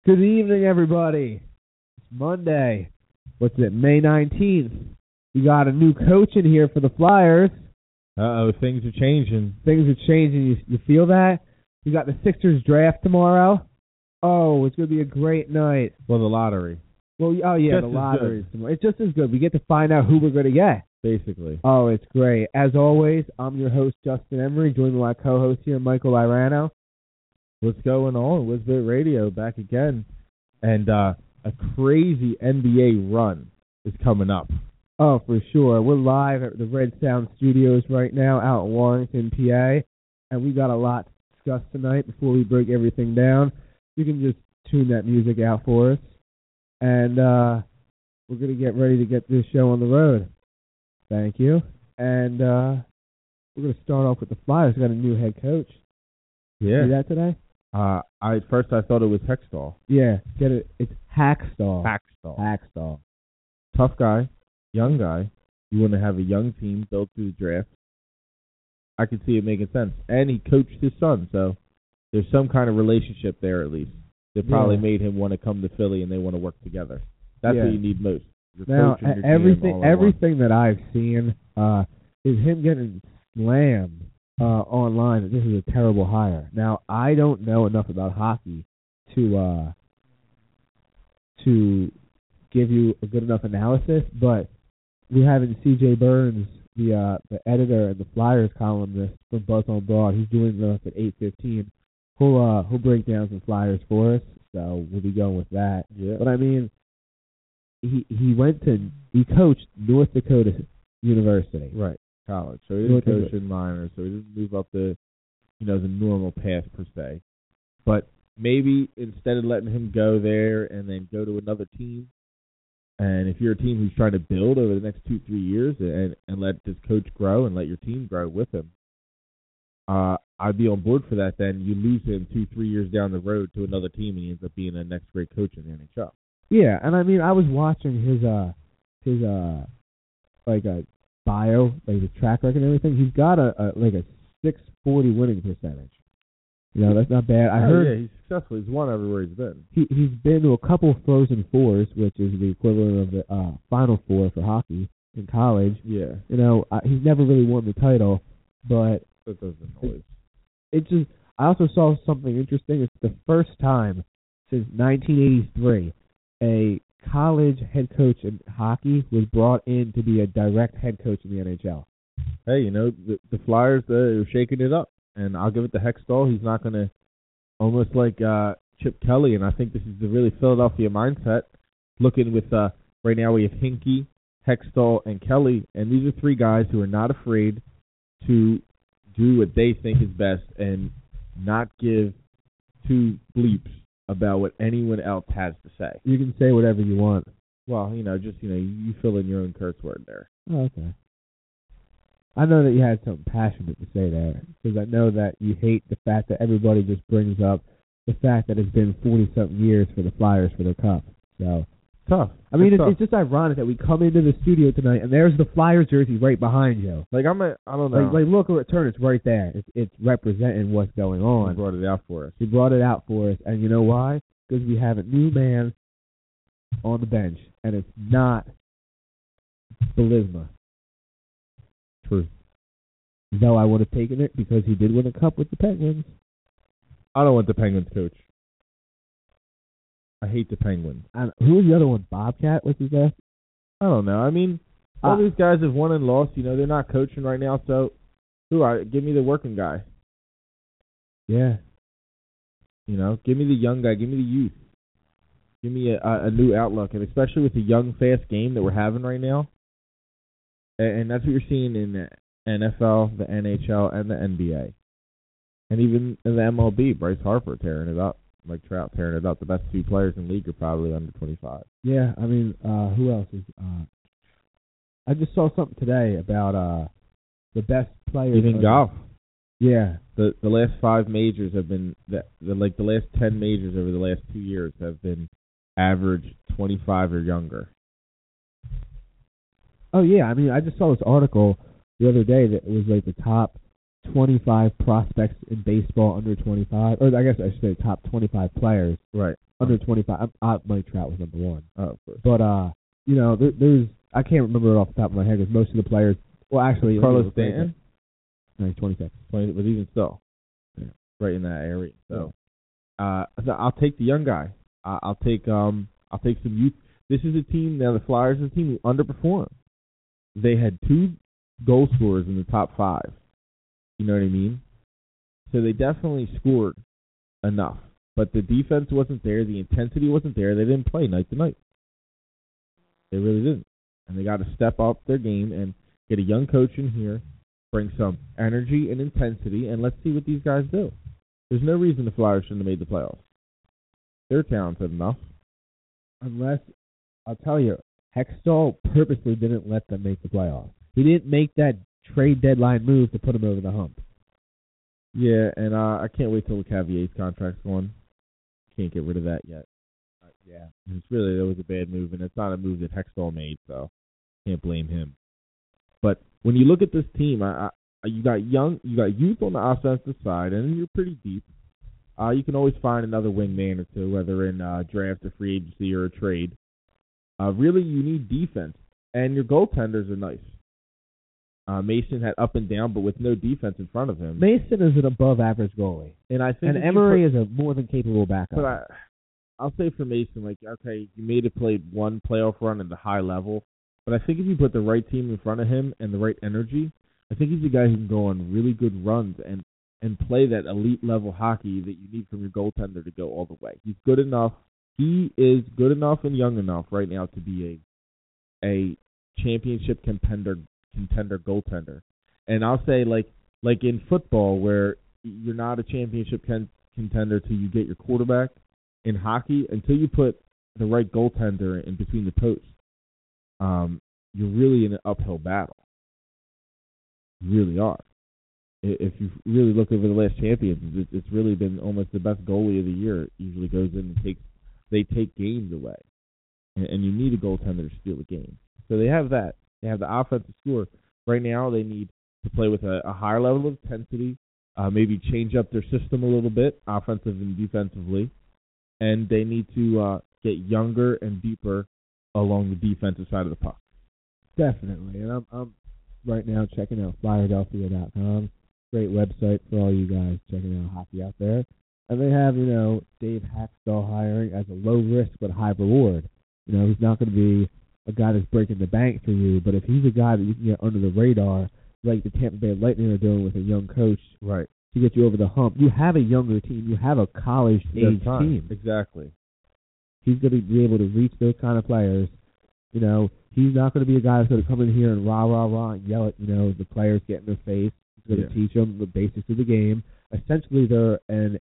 Good evening, everybody. It's Monday. What's it, May 19th? We got a new coach in here for the Flyers. Uh-oh, things are changing. Things are changing. You feel that? We got the Sixers draft tomorrow. Oh, it's going to be a great night. Well, the lottery. Well, oh, yeah, the lottery. It's just as good. We get to find out who we're going to get. Basically. Oh, it's great. As always, I'm your host, Justin Emery, joined by my co-host here, Michael Irano. What's going on? Wizbit Radio back again. And a crazy NBA run is coming up. Oh, for sure. We're live at the Red Sound Studios right now out in Warrington, PA. And we got a lot to discuss tonight before we break everything down. You can just tune that music out for us. And we're going to get ready to get this show on the road. Thank you. And we're going to start off with the Flyers. We got a new head coach. Yeah. See that today? At first I thought it was Hextall. Yeah, get it. It's Hackstall. Hackstall. Tough guy, young guy. You want to have a young team built through the draft. I could see it making sense. And he coached his son, so there's some kind of relationship there at least. That probably made him want to come to Philly and they want to work together. That's what you need most. Now, everything that I've seen is him getting slammed online that this is a terrible hire. Now, I don't know enough about hockey to give you a good enough analysis, but we have in C.J. Burns, the editor and the Flyers columnist from Buzz on Broad. He's doing us at 8:15. He'll break down some Flyers for us, so we'll be going with that. Yeah. But I mean, he coached North Dakota University. Right. College. So he didn't coach in minors, so he didn't move up the normal path per se. But maybe instead of letting him go there and then go to another team, and if you're a team who's trying to build over the next 2-3 years and let this coach grow and let your team grow with him, I'd be on board for that. Then you lose him 2-3 years down the road to another team and he ends up being the next great coach in the NHL. Yeah, and I mean, I was watching his bio, like his track record and everything. He's got a 640 winning percentage. That's not bad. I heard he's successful. He's won everywhere he's been. He's been to a couple Frozen Fours, which is the equivalent of the Final Four for hockey in college. Yeah. He's never really won the title, but that doesn't always. It just. I also saw something interesting. It's the first time since 1983 a college head coach in hockey was brought in to be a direct head coach in the NHL. Hey, the Flyers are shaking it up, and I'll give it to Hextall. He's not going to, almost like Chip Kelly, and I think this is the really Philadelphia mindset. Looking with, right now we have Hinkie, Hextall, and Kelly, and these are three guys who are not afraid to do what they think is best and not give two bleeps about what anyone else has to say. You can say whatever you want. Well, you fill in your own curse word there. Oh, okay. I know that you had something passionate to say there, because I know that you hate the fact that everybody just brings up the fact that it's been 40-something years for the Flyers for their cup. So tough. I mean, it's just ironic that we come into the studio tonight and there's the Flyers jersey right behind you. I don't know. Like look at return, it's right there. It's representing what's going on. He brought it out for us. He brought it out for us, and you know why? Because we have a new man on the bench, and it's not Belisma. True. Though I would have taken it because he did win a cup with the Penguins. I don't want the Penguins coach. I hate the Penguins. Who was the other one? Bobcat? What's his name? I don't know. I mean, all these guys have won and lost. They're not coaching right now, so give me the working guy. Yeah. Give me the young guy. Give me the youth. Give me a new outlook, and especially with the young, fast game that we're having right now. And that's what you're seeing in the NFL, the NHL, and the NBA. And even in the MLB, Bryce Harper tearing it up. Mike Trout tearing it up. The best two players in the league are probably under 25. Yeah, I mean, who else is? I just saw something today about the best players. Even golf. Yeah. The last 5 majors have been the last 10 majors over the last 2 years have been average 25 or younger. Oh yeah, I mean, I just saw this article the other day that was like the top 25 prospects in baseball under 25, or I guess I should say top 25 players. Right. Under 25. Mike Trout was number one. Oh, of course. But, there's, I can't remember it off the top of my head because most of the players, well, actually, Carlos Stanton? No, he's 26. 20, but even still, right in that area. So, I'll take the young guy. I'll take some youth. This is a team, now the Flyers is a team who underperformed. They had 2 goal scorers in the top 5. You know what I mean? So they definitely scored enough. But the defense wasn't there. The intensity wasn't there. They didn't play night to night. They really didn't. And they got to step up their game and get a young coach in here, bring some energy and intensity, and let's see what these guys do. There's no reason the Flyers shouldn't have made the playoffs. They're talented enough. Unless, I'll tell you, Hextall purposely didn't let them make the playoffs. He didn't make that trade deadline move to put them over the hump. Yeah, and I can't wait till Lecavier's contract's gone. Can't get rid of that yet. Yeah. That was a bad move, and it's not a move that Hextall made, so can't blame him. But when you look at this team, you got youth on the offensive side, and you're pretty deep. You can always find another wingman or two, whether in draft or free agency or a trade. Really, you need defense, and your goaltenders are nice. Mason had up and down, but with no defense in front of him. Mason is an above-average goalie, and I think Emery is a more than capable backup. But I'll say for Mason, okay, you may have played one playoff run at the high level, but I think if you put the right team in front of him and the right energy, I think he's a guy who can go on really good runs and play that elite level hockey that you need from your goaltender to go all the way. He's good enough. He is good enough and young enough right now to be a championship contender goaltender. And I'll say like in football where you're not a championship contender till you get your quarterback, in hockey until you put the right goaltender in between the posts, you're really in an uphill battle. You really are. If you really look over the last champions, it's really been almost the best goalie of the year. It usually goes in and they take games away. And you need a goaltender to steal a game. So they have that. They have the offensive score. Right now they need to play with a higher level of intensity, maybe change up their system a little bit, offensive and defensively. And they need to get younger and deeper along the defensive side of the puck. Definitely. And I'm right now checking out Flyerdelphia.com. Great website for all you guys checking out hockey out there. And they have, Dave Haxtell hiring as a low risk but high reward. He's not going to be a guy that's breaking the bank for you, but if he's a guy that you can get under the radar, like the Tampa Bay Lightning are doing with a young coach, right, to get you over the hump, you have a younger team. You have a college-age team. Exactly. He's going to be able to reach those kind of players. He's not going to be a guy that's going to come in here and rah, and yell at, the players get in their face. He's going to teach them the basics of the game. Essentially, they're an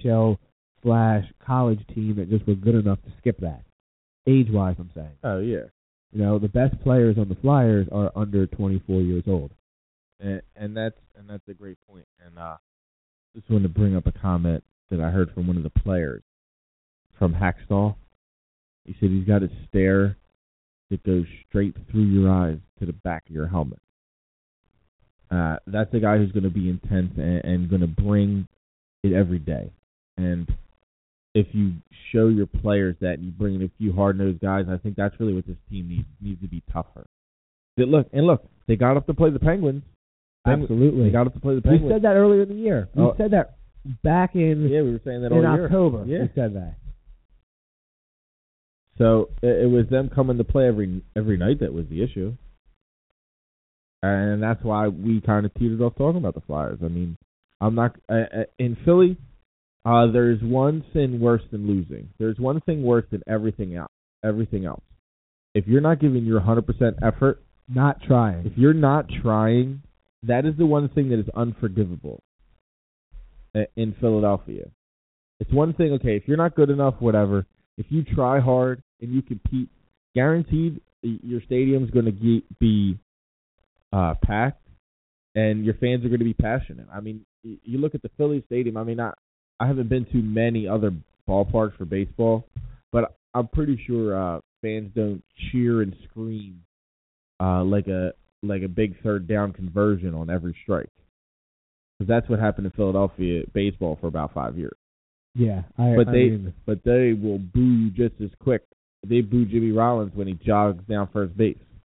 AHL/college team that just were good enough to skip that. Age-wise, I'm saying. Oh, yeah. The best players on the Flyers are under 24 years old. And that's a great point. And just wanted to bring up a comment that I heard from one of the players from Haxtell. He said he's got a stare that goes straight through your eyes to the back of your helmet. That's a guy who's going to be intense and going to bring it every day. And if you show your players that and you bring in a few hard-nosed guys, I think that's really what this team needs to be tougher. Look, they got up to play the Penguins. Absolutely. They got up to play the Penguins. We said that earlier in the year. We said that back in we were saying that all year. October. Yeah. We said that. So it was them coming to play every night that was the issue. And that's why we kind of teetered off talking about the Flyers. I mean, I'm not in Philly. There's one sin worse than losing. There's one thing worse than everything else. If you're not giving your 100% effort, not trying. If you're not trying, that is the one thing that is unforgivable in Philadelphia. It's one thing, okay, if you're not good enough, whatever. If you try hard and you compete, guaranteed your stadium's going to be packed and your fans are going to be passionate. I mean, you look at the Philly Stadium. I mean, I haven't been to many other ballparks for baseball, but I'm pretty sure fans don't cheer and scream like a big third down conversion on every strike. Because that's what happened in Philadelphia baseball for about 5 years. Yeah, but they will boo you just as quick. They boo Jimmy Rollins when he jogs down first base.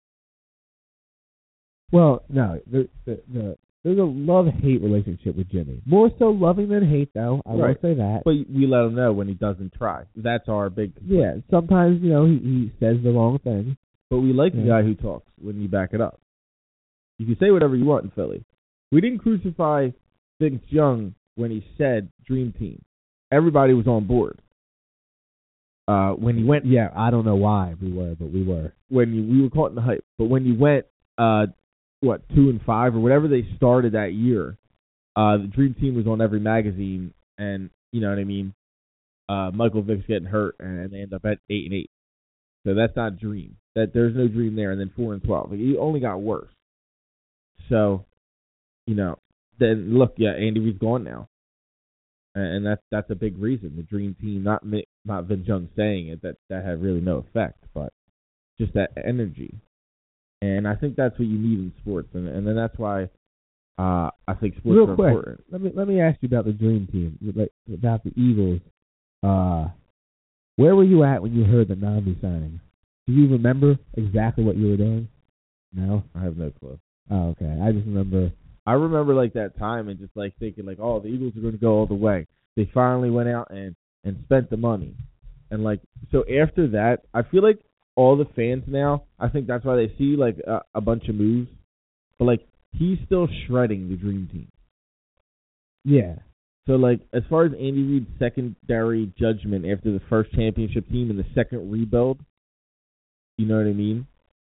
Well, no, there's a love-hate relationship with Jimmy. More so loving than hate, though. I will say that. But we let him know when he doesn't try. That's our big complaint. Yeah, sometimes, he says the wrong thing. But we like the guy who talks when you back it up. You can say whatever you want in Philly. We didn't crucify Vince Young when he said Dream Team. Everybody was on board. When he went... Yeah, I don't know why we were, but we were. We were caught in the hype. But when you went, 2-5 or whatever they started that year, the Dream Team was on every magazine, and you know what I mean? Michael Vick's getting hurt, and they end up at 8-8. So that's not dream. There's no dream there, and then 4-12. It only got worse. So, then look, Andy Reid's gone now. And that's a big reason. The Dream Team, not Vince Young saying it, that had really no effect, but just that energy. And I think that's what you need in sports, and then that's why I think sports are important. Let me ask you about the Dream Team, about the Eagles. Where were you at when you heard the Nandi signing? Do you remember exactly what you were doing? No, I have no clue. Oh, okay. I just remember. I remember that time and just thinking the Eagles are going to go all the way. They finally went out and spent the money, and so after that, I feel like all the fans now, I think that's why they see a bunch of moves, but he's still shredding the Dream Team. Yeah. So as far as Andy Reid's secondary judgment after the first championship team and the second rebuild, you know what I mean?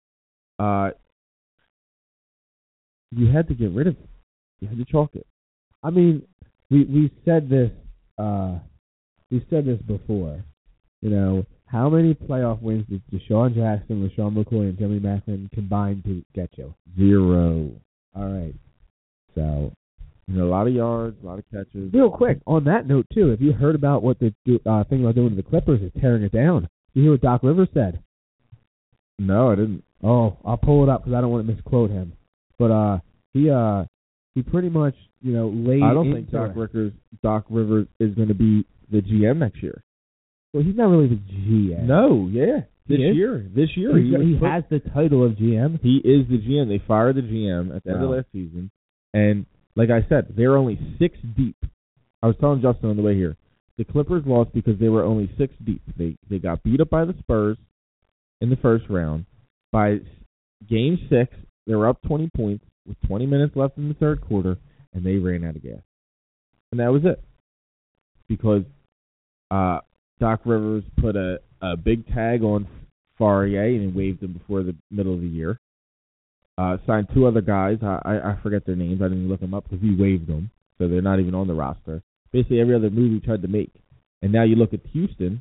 You had to get rid of it. You had to chalk it. I mean, we said this. We said this before. How many playoff wins did Deshaun Jackson, LaShawn McCoy, and Jimmy Macklin combine to get you? 0. All right. So, a lot of yards, a lot of catches. Real quick, on that note, too, have you heard about what the thing about doing to the Clippers is tearing it down? You hear what Doc Rivers said? No, I didn't. Oh, I'll pull it up because I don't want to misquote him. But he pretty much, laid. I don't think Doc Rivers is going to be the GM next year. Well, he's not really the GM. No, yeah. This year, he has the title of GM. He is the GM. They fired the GM at the end of last season, and like I said, they're only 6 deep. I was telling Justin on the way here, the Clippers lost because they were only 6 deep. They got beat up by the Spurs in the first round. By Game 6, they were up 20 points with 20 minutes left in the third quarter, and they ran out of gas. And that was it. Because Doc Rivers put a big tag on Fourier and waived him before the middle of the year. Signed 2 other guys. I forget their names. I didn't even look them up because he waived them. So they're not even on the roster. Basically every other move he tried to make. And now you look at Houston,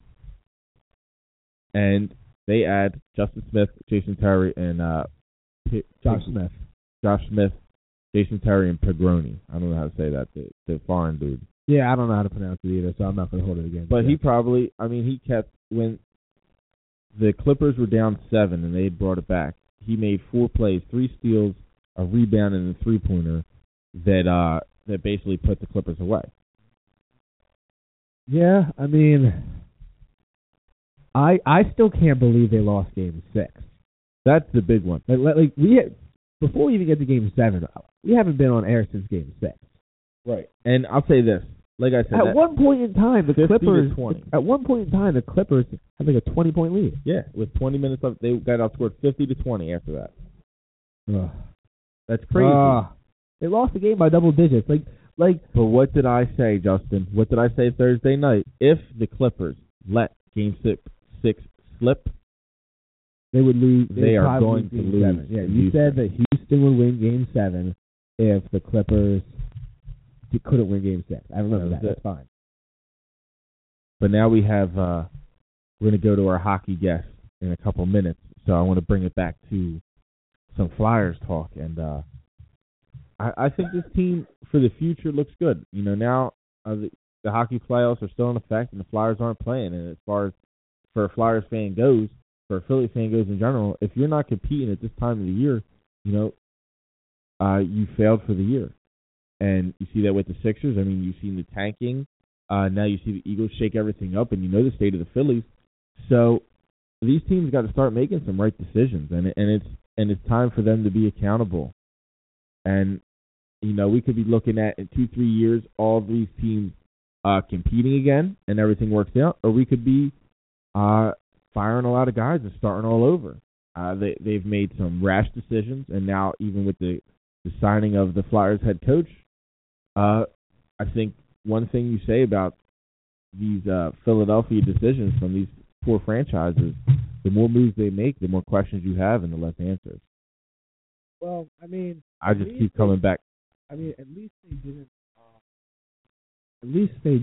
and they add Justin Smith, Jason Terry, and Josh Smith, Jason Terry, and Pegroni. I don't know how to say that, the foreign dude. Yeah, I don't know how to pronounce it either, so I'm not going to hold it against him. But he kept, when the Clippers were down 7 and they had brought it back, he made 4 plays, 3 steals, a rebound, and a 3-pointer that basically put the Clippers away. Yeah, I mean, I still can't believe they lost Game 6. That's the big one. Before we even get to Game 7, we haven't been on air since Game 6. Right. And I'll say this. Like I said, at one point in time, the Clippers. 20. At one point in time, the Clippers had a 20-point lead. Yeah, with 20 minutes left, they got outscored 50-20 after that. Ugh. That's crazy. They lost the game by double digits. But what did I say, Justin? What did I say Thursday night? If the Clippers let Game 6 slip, they would lose. They are going to lose. 7. Yeah, you said that Houston would win Game 7 if the Clippers couldn't win Game 6. I remember that. That's fine. But now we have. We're going to go to our hockey guest in a couple minutes, so I want to bring it back to some Flyers talk, and I think this team for the future looks good. Now the hockey playoffs are still in effect, and the Flyers aren't playing. And as far as for a Flyers fan goes, for a Philly fan goes in general, if you're not competing at this time of the year, you failed for the year. And you see that with the Sixers. I mean, you've seen the tanking. Now you see the Eagles shake everything up, and you know the state of the Phillies. So these teams got to start making some right decisions, and it's time for them to be accountable. And we could be looking at in 2-3 years all of these teams competing again, and everything works out, or we could be firing a lot of guys and starting all over. They've made some rash decisions, and now even with the signing of the Flyers head coach, I think one thing you say about these Philadelphia decisions from these poor franchises, the more moves they make, the more questions you have and the less answers. Well, I mean, I just keep coming back. I mean, at least they didn't. At least they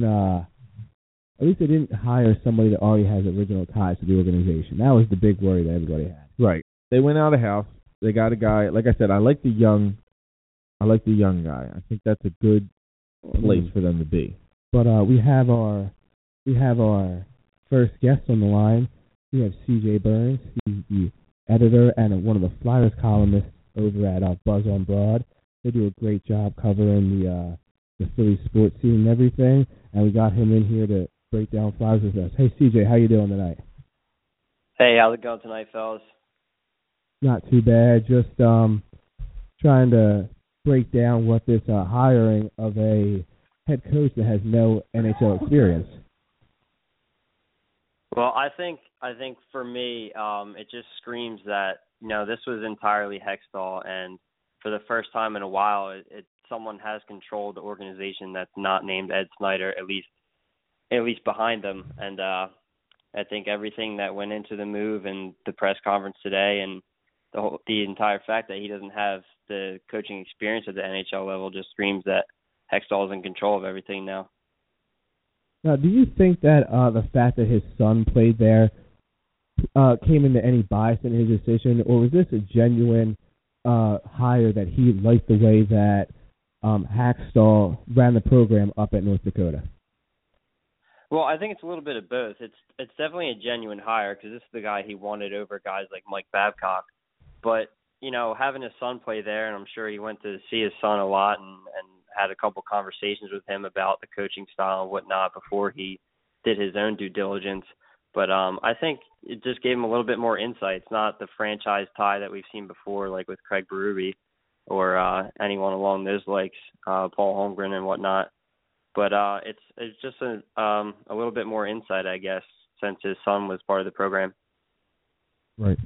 didn't hire somebody that already has original ties to the organization. That was the big worry that everybody had. Right. They went out of house. They got a guy. Like I said, I like the young guy. I think that's a good place for them to be. But we have our first guest on the line. We have C.J. Burns. He's the editor and one of the Flyers columnists over at Buzz on Broad. They do a great job covering the Philly sports scene and everything. And we got him in here to break down Flyers with us. Hey, C.J., how you doing tonight? Hey, how's it going tonight, fellas? Not too bad. Just trying to break down what this hiring of a head coach that has no NHL experience. Well, I think for me, it just screams that this was entirely Hextall, and for the first time in a while, someone has controlled the organization that's not named Ed Snyder, at least behind them. And I think everything that went into the move and the press conference today, and the entire fact that he doesn't have the coaching experience at the NHL level, just screams that Hextall is in control of everything now. Now, do you think that the fact that his son played there came into any bias in his decision, or was this a genuine hire that he liked the way that Hextall ran the program up at North Dakota? Well, I think it's a little bit of both. It's definitely a genuine hire because this is the guy he wanted over guys like Mike Babcock. But, having his son play there, and I'm sure he went to see his son a lot and had a couple conversations with him about the coaching style and whatnot before he did his own due diligence. But I think it just gave him a little bit more insight. It's not the franchise tie that we've seen before, like with Craig Berube or anyone along those likes, Paul Holmgren and whatnot. But it's just a little bit more insight, I guess, since his son was part of the program. Right.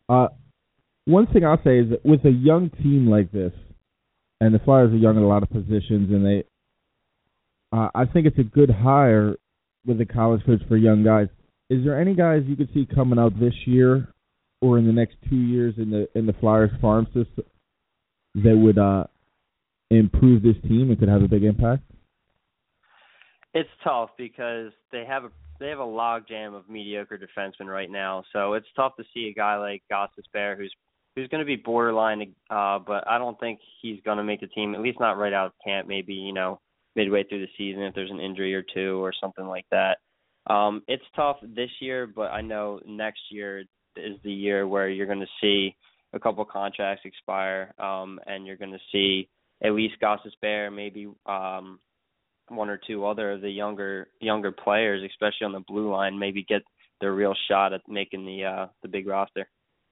One thing I'll say is that with a young team like this, and the Flyers are young in a lot of positions, and I think it's a good hire with a college coach for young guys. Is there any guys you could see coming out this year or in the next 2 years in the Flyers farm system that would improve this team and could have a big impact? It's tough because they have a logjam of mediocre defensemen right now. So it's tough to see a guy like Gostisbehere who's going to be borderline, but I don't think he's going to make the team, at least not right out of camp, maybe, midway through the season if there's an injury or two or something like that. It's tough this year, but I know next year is the year where you're going to see a couple contracts expire, and you're going to see at least Gostisbehere, maybe one or two other of the younger players, especially on the blue line, maybe get their real shot at making the big roster.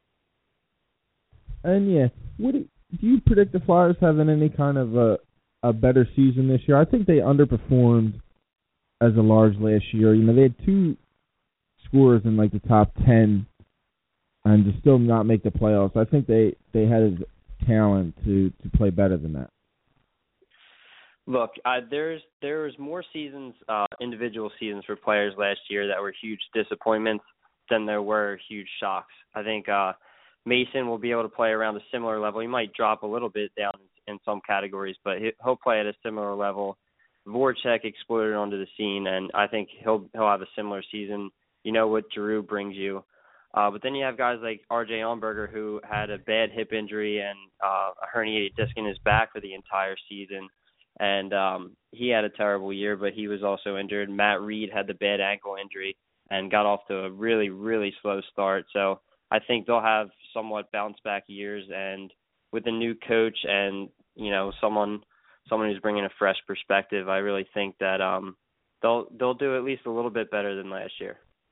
And do you predict the Flyers having any kind of a better season this year? I think they underperformed as a large last year. They had two scorers in like the top 10 and to still not make the playoffs. I think they had talent to play better than that. Look, there was more seasons, individual seasons for players last year that were huge disappointments than there were huge shocks. I think Mason will be able to play around a similar level. He might drop a little bit down in some categories, but he'll play at a similar level. Voracek exploded onto the scene, and I think he'll have a similar season. You know what Giroux brings you. But then you have guys like R.J. Ellenberger, who had a bad hip injury and a herniated disc in his back for the entire season. And he had a terrible year, but he was also injured. Matt Reed had the bad ankle injury and got off to a really, really slow start. So I think they'll have somewhat bounce-back years. And with a new coach and, someone someone who's bringing a fresh perspective, I really think that they'll do at least a little bit better than last year.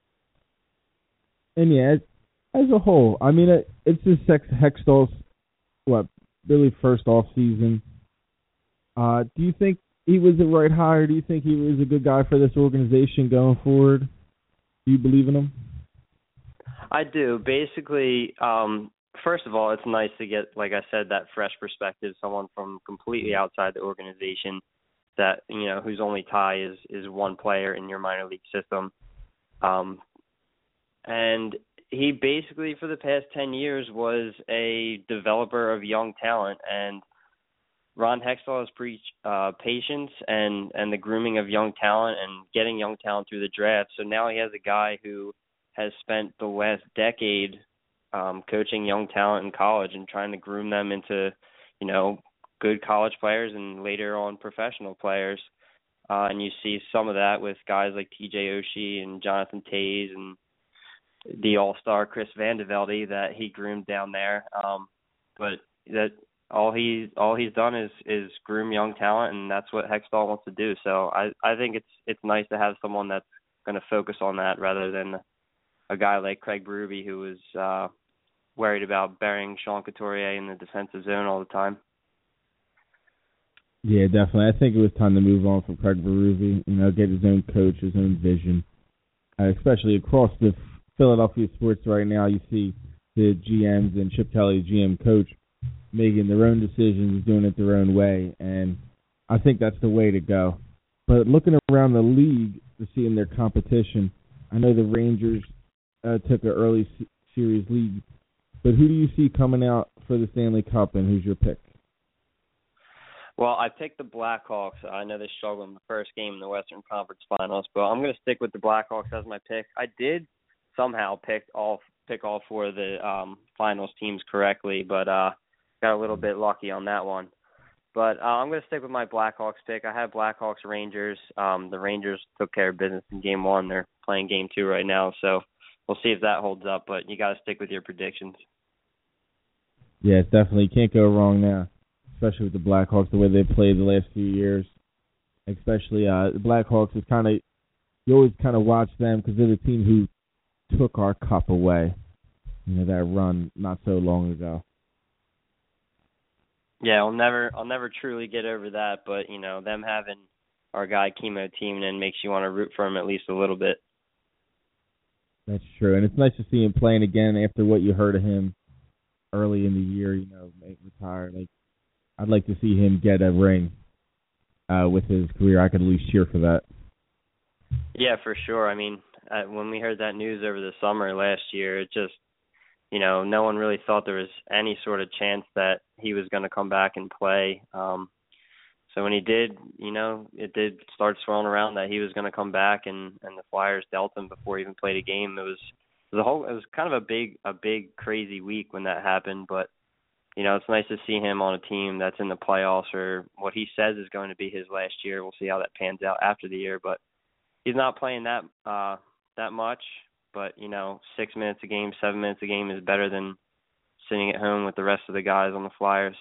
And yeah, as a whole, I mean, it's just Hextall's really first off season. Do you think he was the right hire? Do you think he was a good guy for this organization going forward? Do you believe in him? I do. Basically, first of all, it's nice to get, like I said, that fresh perspective, someone from completely outside the organization that, whose only tie is one player in your minor league system. And he basically, for the past 10 years, was a developer of young talent. And Ron Hextall has preached patience and the grooming of young talent and getting young talent through the draft. So now he has a guy who has spent the last decade coaching young talent in college and trying to groom them into, good college players and later on professional players. And you see some of that with guys like T.J. Oshie and Jonathan Toews and the all-star Chris Vandevelde that he groomed down there. But that all he's done is groom young talent, and that's what Hextall wants to do. So I think it's nice to have someone that's going to focus on that rather than a guy like Craig Berube who was worried about burying Sean Couturier in the defensive zone all the time. Yeah, definitely. I think it was time to move on from Craig Berube, get his own coach, his own vision. Especially across the Philadelphia sports right now, you see the GMs and Chip Kelly, GM coach, making their own decisions, doing it their own way, and I think that's the way to go. But looking around the league to see in their competition, I know the Rangers took an early series lead, but who do you see coming out for the Stanley Cup, and who's your pick? Well, I picked the Blackhawks. I know they struggled in the first game in the Western Conference Finals, but I'm going to stick with the Blackhawks as my pick. I did somehow pick all four of the finals teams correctly, but got a little bit lucky on that one. But I'm going to stick with my Blackhawks pick. I have Blackhawks Rangers. The Rangers took care of business in Game 1. They're playing Game 2 right now, so we'll see if that holds up, but you got to stick with your predictions. Yeah, definitely. Can't go wrong now, especially with the Blackhawks, the way they played the last few years. Especially the Blackhawks is you always kind of watch them because they're the team who took our cup away, that run not so long ago. Yeah, I'll never truly get over that, but them having our guy Chemo Timonen makes you want to root for him at least a little bit. That's true, and it's nice to see him playing again after what you heard of him early in the year. Retire. I'd like to see him get a ring with his career. I could at least cheer for that. Yeah, for sure. I mean, when we heard that news over the summer last year, it just, no one really thought there was any sort of chance that he was going to come back and play. So when he did, it did start swirling around that he was going to come back, and the Flyers dealt him before he even played a game. It was kind of a big crazy week when that happened, but it's nice to see him on a team that's in the playoffs, or what he says is going to be his last year. We'll see how that pans out after the year, but he's not playing that much. But 6 minutes a game, 7 minutes a game is better than sitting at home with the rest of the guys on the Flyers.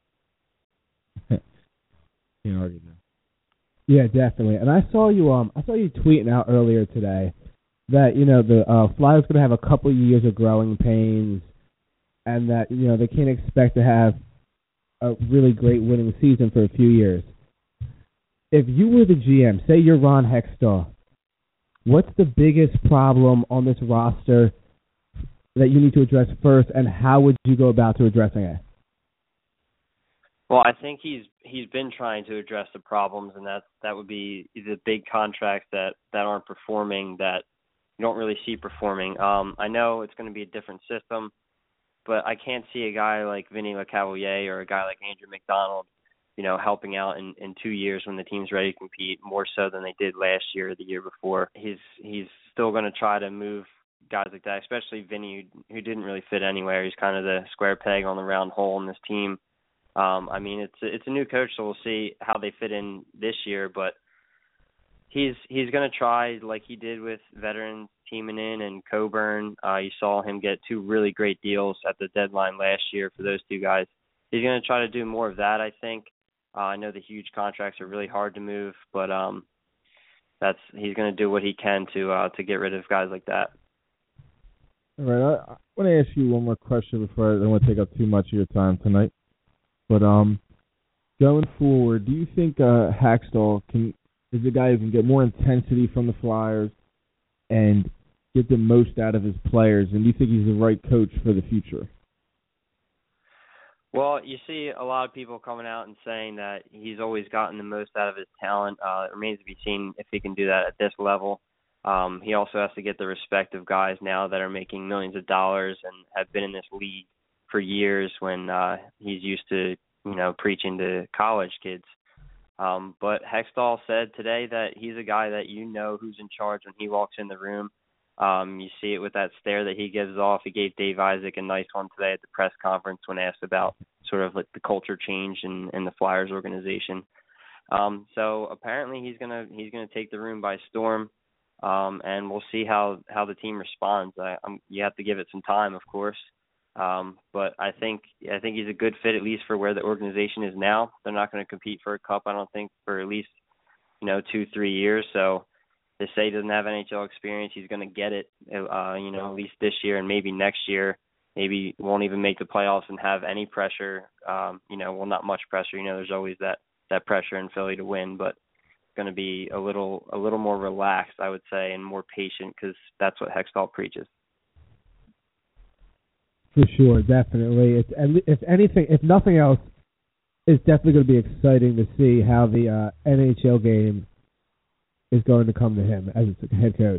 Can't argue that. Yeah, definitely. And I saw you tweeting out earlier today that the Flyers going to have a couple of years of growing pains, and that they can't expect to have a really great winning season for a few years. If you were the GM, say you're Ron Hextall, what's the biggest problem on this roster that you need to address first, and how would you go about to addressing it? Well, I think he's been trying to address the problems, and that would be the big contracts that aren't performing, that you don't really see performing. I know it's going to be a different system, but I can't see a guy like Vinny Lecavalier or a guy like Andrew McDonald, helping out in 2 years when the team's ready to compete, more so than they did last year or the year before. He's still going to try to move guys like that, especially Vinny, who didn't really fit anywhere. He's kind of the square peg on the round hole in this team. I mean, it's a new coach, so we'll see how they fit in this year, but he's going to try, like he did with veterans Timonen and Coburn. You saw him get 2 really great deals at the deadline last year for those 2 guys. He's going to try to do more of that, I think. I know the huge contracts are really hard to move, but he's going to do what he can to get rid of guys like that. All right, I want to ask you one more question before I don't want to take up too much of your time tonight. But going forward, do you think Hakstol is the guy who can get more intensity from the Flyers and get the most out of his players? And do you think he's the right coach for the future? Well, you see a lot of people coming out and saying that he's always gotten the most out of his talent. It remains to be seen if he can do that at this level. He also has to get the respect of guys now that are making millions of dollars and have been in this league for years when he's used to, preaching to college kids. But Hextall said today that he's a guy that who's in charge when he walks in the room. You see it with that stare that he gives off. He gave Dave Isaac a nice one today at the press conference when asked about sort of like the culture change in the Flyers organization. So apparently he's gonna take the room by storm, and we'll see how the team responds. You have to give it some time, of course, but I think he's a good fit at least for where the organization is now. They're not going to compete for a cup, I don't think, for at least 2-3 years. So. To say he doesn't have NHL experience, he's going to get it, at least this year and maybe next year. Maybe won't even make the playoffs and have any pressure. Not much pressure. There's always that pressure in Philly to win, but it's going to be a little more relaxed, I would say, and more patient because that's what Hextall preaches. For sure, definitely. If nothing else, it's definitely going to be exciting to see how the NHL game is going to come to him as a head coach.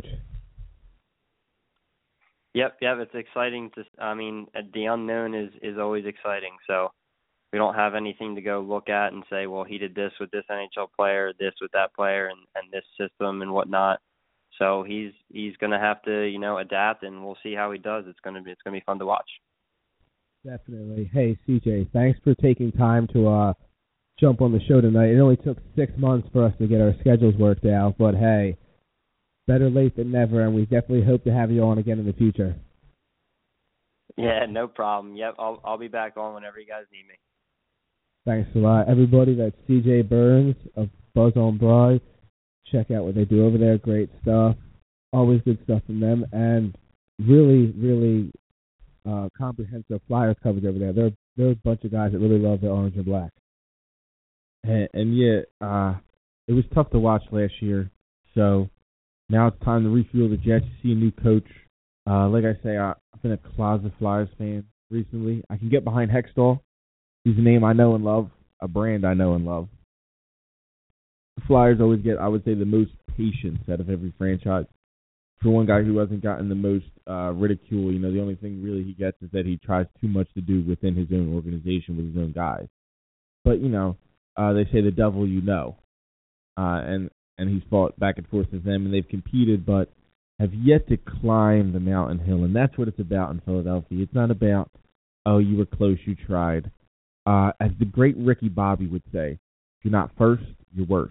Yep, it's exciting the unknown is always exciting. So we don't have anything to go look at and say, well, he did this with this NHL player, this with that player, and this system and whatnot. So he's going to have to adapt, and we'll see how he does. It's going to be fun to watch. Definitely. Hey, CJ, thanks for taking time to jump on the show tonight. It only took 6 months for us to get our schedules worked out, but hey, better late than never, and we definitely hope to have you on again in the future. Yeah, no problem. Yep, I'll be back on whenever you guys need me. Thanks a lot, everybody. That's CJ Burns of Buzz on Broad. Check out what they do over there. Great stuff. Always good stuff from them, and really, really comprehensive Flyers coverage over there. They're a bunch of guys that really love the orange and black. And it was tough to watch last year. So now it's time to refuel the Jets, see a new coach. Like I say, I've been a closet Flyers fan recently. I can get behind Hextall. He's a name I know and love, a brand I know and love. The Flyers always get, I would say, the most patience out of every franchise. For one guy who hasn't gotten the most ridicule, the only thing really he gets is that he tries too much to do within his own organization with his own guys. But, they say the devil and he's fought back and forth with them, and they've competed, but have yet to climb the mountain hill, and that's what it's about in Philadelphia. It's not about, oh, you were close, you tried. As the great Ricky Bobby would say, if you're not first, you're worst.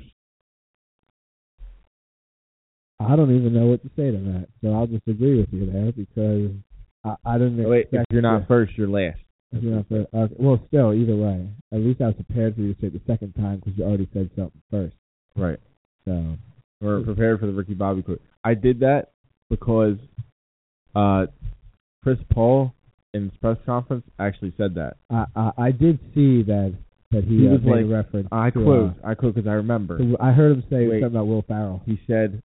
I don't even know what to say to that, so I'll just agree with you there because I didn't expect... If you're not first, you're last. Well, still, either way. At least I was prepared for you to say it the second time because you already said something first. Right. So we're prepared for the Ricky Bobby quote. I did that because Chris Paul in his press conference actually said that. I did see that he was made a reference. I quote because I remember. I heard him say something about Will Ferrell. He said,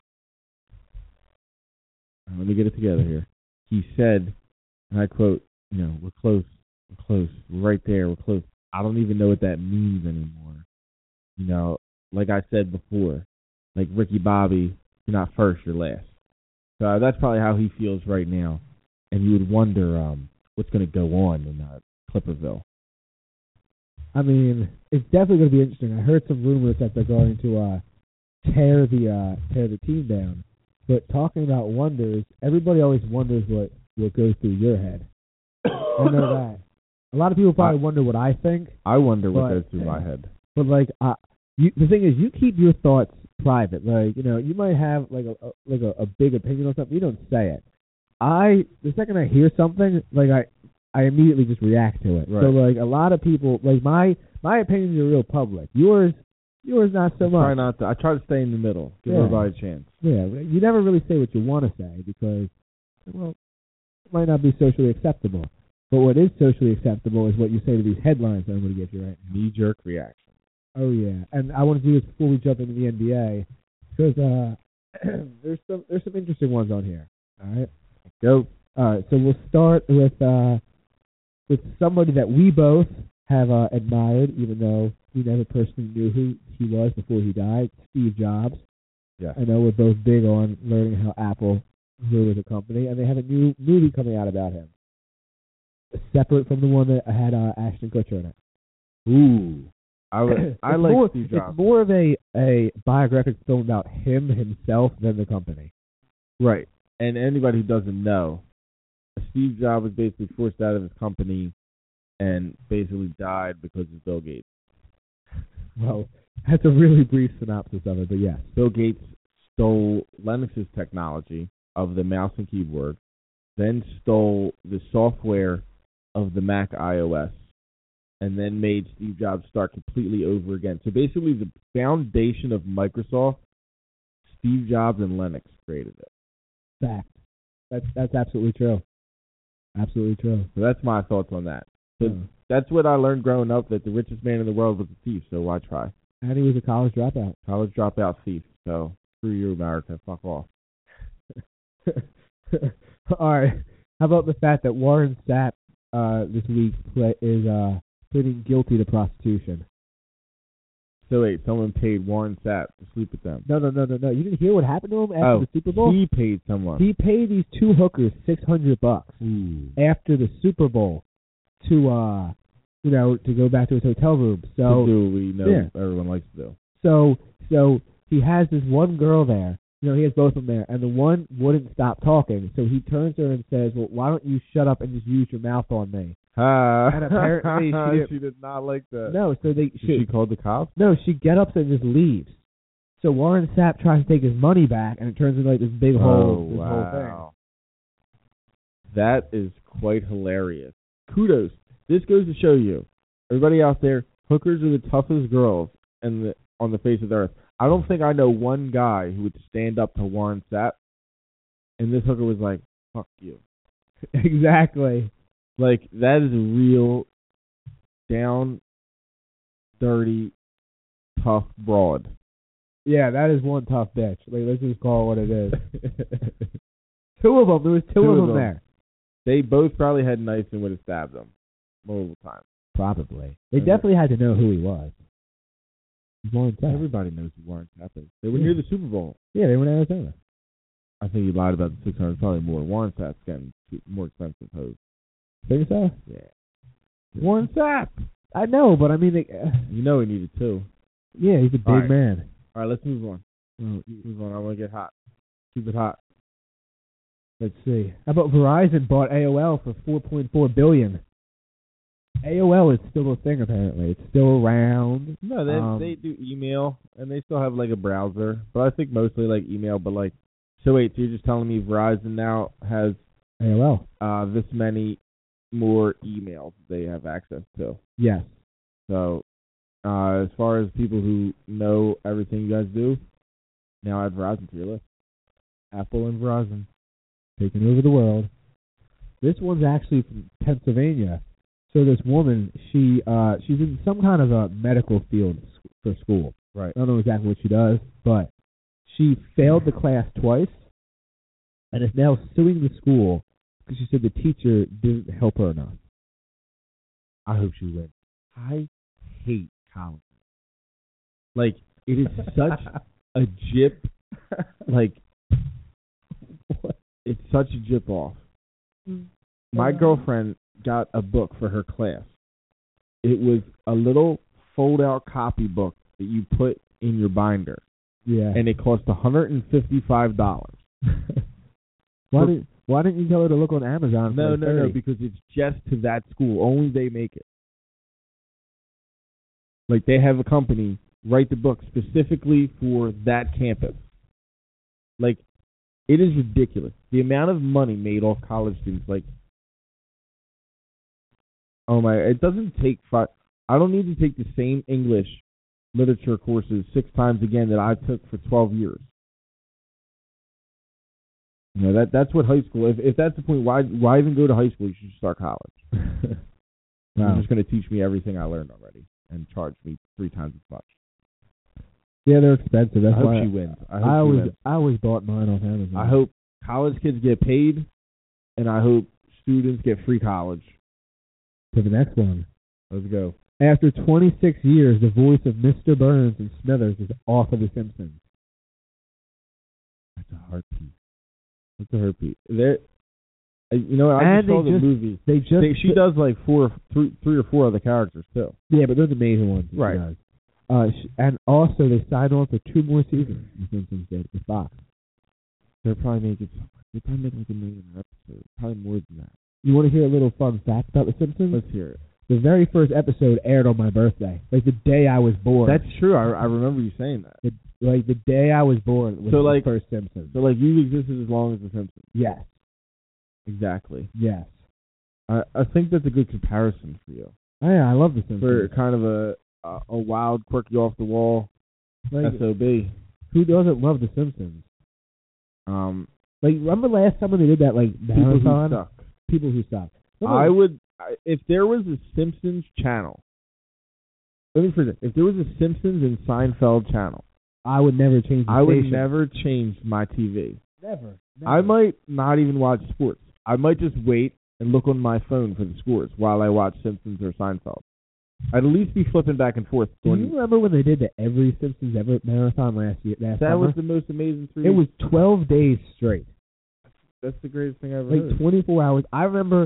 let me get it together here. He said, and I quote, we're close. We're close. We're right there. We're close. I don't even know what that means anymore. Like I said before, like Ricky Bobby, you're not first, you're last. So that's probably how he feels right now. And you would wonder what's going to go on in Clipperville. I mean, it's definitely going to be interesting. I heard some rumors that they're going to tear the team down. But talking about wonders, everybody always wonders what goes through your head. I know that. A lot of people probably wonder what I think. I wonder what goes through my head. But the thing is, you keep your thoughts private. You might have a big opinion on something. You don't say it. The second I hear something, I immediately just react to it. Right. So a lot of people, my My opinions are real public. Yours not so much. I try to stay in the middle. Give everybody a chance. Yeah, you never really say what you want to say because, well, it might not be socially acceptable. But what is socially acceptable is what you say to these headlines that I'm going to get you right now. Knee-jerk reaction. Oh, yeah. And I want to do this before we jump into the NBA because there's some interesting ones on here. All right? Go. All right, so we'll start with somebody that we both have admired, even though we never personally knew who he was before he died, Steve Jobs. Yeah. I know we're both big on learning how Apple grew as a company, and they have a new movie coming out about him, separate from the one that had Ashton Kutcher in it. Ooh. I like Steve Jobs. It's more of a biographic film about himself than the company. Right. And anybody who doesn't know, Steve Jobs was basically forced out of his company and basically died because of Bill Gates. Well, that's a really brief synopsis of it, but yes. Bill Gates stole Linux's technology of the mouse and keyboard, then stole the software of the Mac iOS, and then made Steve Jobs start completely over again. So basically the foundation of Microsoft, Steve Jobs and Linux created it. Fact. That's absolutely true. Absolutely true. So that's my thoughts on that. So that's what I learned growing up, that the richest man in the world was a thief, so why try? And he was a college dropout. College dropout thief. So screw you, America. Fuck off. All right. How about the fact that Warren Sapp this week is pleading guilty to prostitution? So wait, someone paid Warren Sapp to sleep with them. No. You didn't hear what happened to him after the Super Bowl? He paid someone. He paid these two hookers $600 after the Super Bowl to go back to his hotel room. So to do what we know everyone likes to do. So he has this one girl there. He has both of them there, and the one wouldn't stop talking. So he turns to her and says, "Well, why don't you shut up and just use your mouth on me?" And apparently she did not like that. No, so she called the cops? No, she gets up and just leaves. So Warren Sapp tries to take his money back, and it turns into like this big whole thing. That is quite hilarious. Kudos. This goes to show you, everybody out there, hookers are the toughest girls on the face of the earth. I don't think I know one guy who would stand up to Warren Sapp, and this hooker was like, "Fuck you." Exactly. Like, that is a real down, dirty, tough broad. Yeah, that is one tough bitch. Like, let's just call it what it is. Two of them. There was two of them there. They both probably had knives and would have stabbed them multiple times. Probably. They definitely had to know who he was. Warren Sapp. Everybody knows who Warren Sapp is. They were near the Super Bowl. Yeah, they were in Arizona. I think he lied about the 600. Probably more. Warren Sapp's getting more expensive hose. Think so? Yeah. Warren Sapp. I know, but I mean, you know he needed two. Yeah, he's a big man. All right, let's move on. Move on. I want to get hot. Keep it hot. Let's see. How about Verizon bought AOL for $4.4 billion? AOL is still a thing, apparently. It's still around. No, they do email, and they still have, like, a browser. But I think mostly, like, email. But, like, so wait, so you're just telling me Verizon now has AOL. This many more emails they have access to? Yes. So, as far as people who know everything you guys do, now add Verizon to your list. Apple and Verizon. Taking over the world. This one's actually from Pennsylvania. So this woman, she's in some kind of a medical field for school. Right. I don't know exactly what she does, but she failed the class twice and is now suing the school because she said the teacher didn't help her enough. I hope she wins. I hate college. Like, it is such a jip. Like, it's such a jip off. My girlfriend got a book for her class. It was a little fold-out copybook that you put in your binder. Yeah. And it cost $155. Why didn't you tell her to look on Amazon? No, because it's just to that school. Only they make it. Like, they have a company write the book specifically for that campus. Like, it is ridiculous. The amount of money made off college students, like, oh my, it doesn't take I don't need to take the same English literature courses 6 times again that I took for 12 years. You know, that's what high school. If that's the point, why even go to high school? You should start college. Wow. You're just going to teach me everything I learned already and charge me 3 times as much. Yeah, they're expensive. That's I hope why she wins. I always bought mine off Amazon. I hope college kids get paid, and I hope students get free college. To the next one. Let's go. After 26 years, the voice of Mr. Burns and Smithers is off of The Simpsons. That's a heartbeat. That's a heartbeat. You know, I just saw the movie. She does like 3 or 4 other characters too. Yeah, but they're the major ones. Right. And also, they signed on for 2 more seasons. The Simpsons did with Fox. They're probably making like $1 million an episode. Probably more than that. You want to hear a little fun fact about The Simpsons? Let's hear it. The very first episode aired on my birthday, like the day I was born. That's true. I remember you saying that. The day I was born was the first Simpsons. So like you existed as long as The Simpsons. Yes. Exactly. Yes. I think that's a good comparison for you. Oh, yeah, I love The Simpsons. For kind of a wild, quirky, off the wall SOB. Who doesn't love The Simpsons? Remember last time when they did that marathon? People who suck. I would, if there was a Simpsons channel. Let me phrase it. If there was a Simpsons and Seinfeld channel, I would never change. I would never change my TV. Never. I might not even watch sports. I might just wait and look on my phone for the scores while I watch Simpsons or Seinfeld. I'd at least be flipping back and forth. Do you remember when they did the Every Simpsons Ever marathon last summer? Was the most amazing 3 It was 12 days straight. That's the greatest thing I've ever heard. 24 hours. I remember,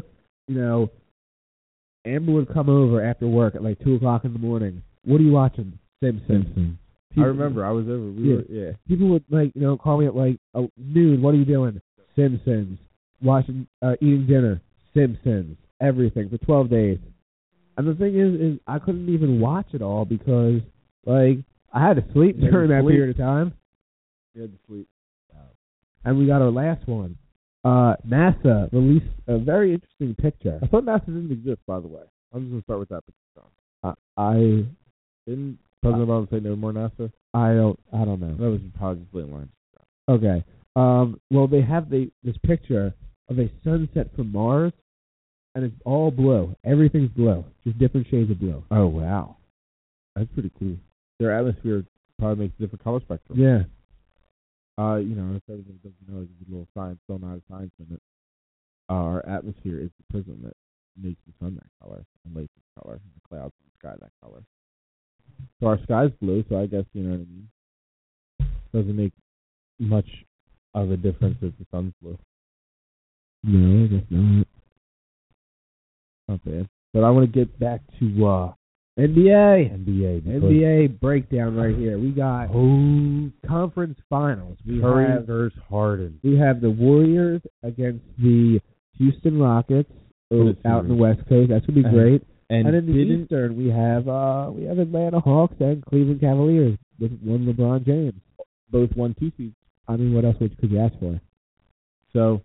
Amber would come over after work at 2 o'clock in the morning. What are you watching? Simpsons. I remember. I was over. People would, call me at noon. What are you doing? Simpsons. Watching, eating dinner. Simpsons. Everything for 12 days. And the thing is I couldn't even watch it all because, I had to sleep during that period of time. You had to sleep. And we got our last one. NASA released a very interesting picture. I thought NASA didn't exist, by the way. I'm just going to start with that picture. Didn't President Obama say no more NASA? I don't know. That was probably just late line. Okay. Well, they have this picture of a sunset from Mars, and it's all blue. Everything's blue, just different shades of blue. Oh, wow. That's pretty cool. Their atmosphere probably makes a different color spectrum. Yeah. If everyone doesn't know, there's a little science, still not a science in it. Our atmosphere is the prism that makes the sun that color, and lakes that color, and the clouds in the sky that color. So our sky's blue, so I guess, you know what I mean? Doesn't make much of a difference if the sun's blue. No, I guess not. Not bad. But I want to get back to NBA breakdown right here. We got conference finals. Curry versus Harden. We have the Warriors against the Houston Rockets out in the West Coast. That's gonna be great. And in the Eastern, we have Atlanta Hawks and Cleveland Cavaliers with one LeBron James. Both 1-2 seeds. I mean, what else could you ask for? So,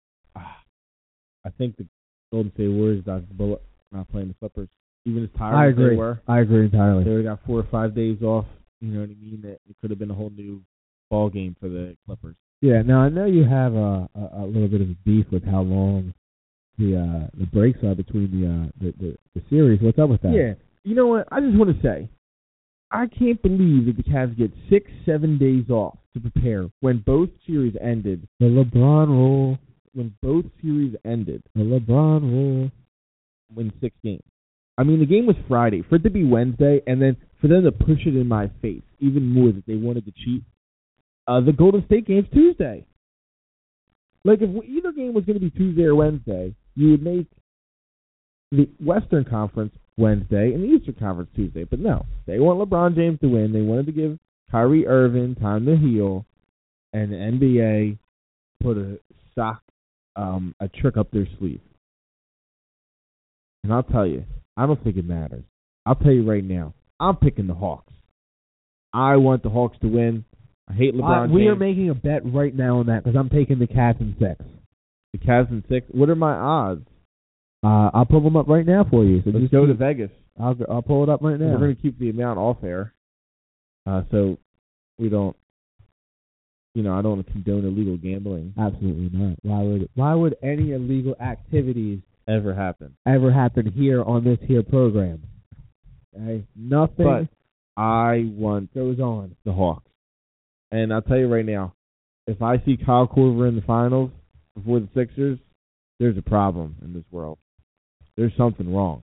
I think the Golden State Warriors dodged the bullet not playing the Clippers. Even as tired as they were. I agree entirely. They got 4 or 5 days off. You know what I mean? That it could have been a whole new ball game for the Clippers. Yeah. Now I know you have a little bit of a beef with how long the breaks are between the series. What's up with that? Yeah. You know what? I just want to say, I can't believe that the Cavs get 6-7 days off to prepare when both series ended. The LeBron rule. When both series ended. The LeBron rule. Win 6 games. I mean, the game was Friday. For it to be Wednesday, and then for them to push it in my face even more that they wanted to cheat, the Golden State game's Tuesday. If either game was going to be Tuesday or Wednesday, you would make the Western Conference Wednesday and the Eastern Conference Tuesday. But no, they want LeBron James to win. They wanted to give Kyrie Irving time to heal, and the NBA put a trick up their sleeve. And I'll tell you, I don't think it matters. I'll tell you right now, I'm picking the Hawks. I want the Hawks to win. I hate LeBron James. We are making a bet right now on that because I'm taking the Cavs in 6. The Cavs in 6? What are my odds? I'll pull them up right now for you. So let's just go to Vegas. I'll pull it up right now. We're going to keep the amount off air, so we don't. I don't want to condone illegal gambling. Absolutely not. Why would any illegal activities ever happen here on this here program? Okay? Nothing. But I want goes on the Hawks, and I'll tell you right now, if I see Kyle Korver in the finals before the Sixers, there's a problem in this world. There's something wrong.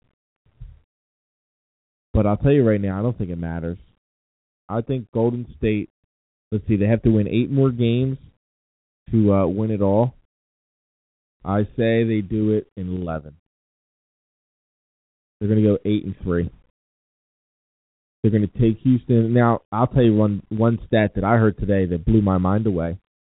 But I'll tell you right now, I don't think it matters. I think Golden State, let's see, they have to win 8 more games to win it all. I say they do it in 11. They're going to go 8-3. They're going to take Houston. Now, I'll tell you one stat that I heard today that blew my mind away.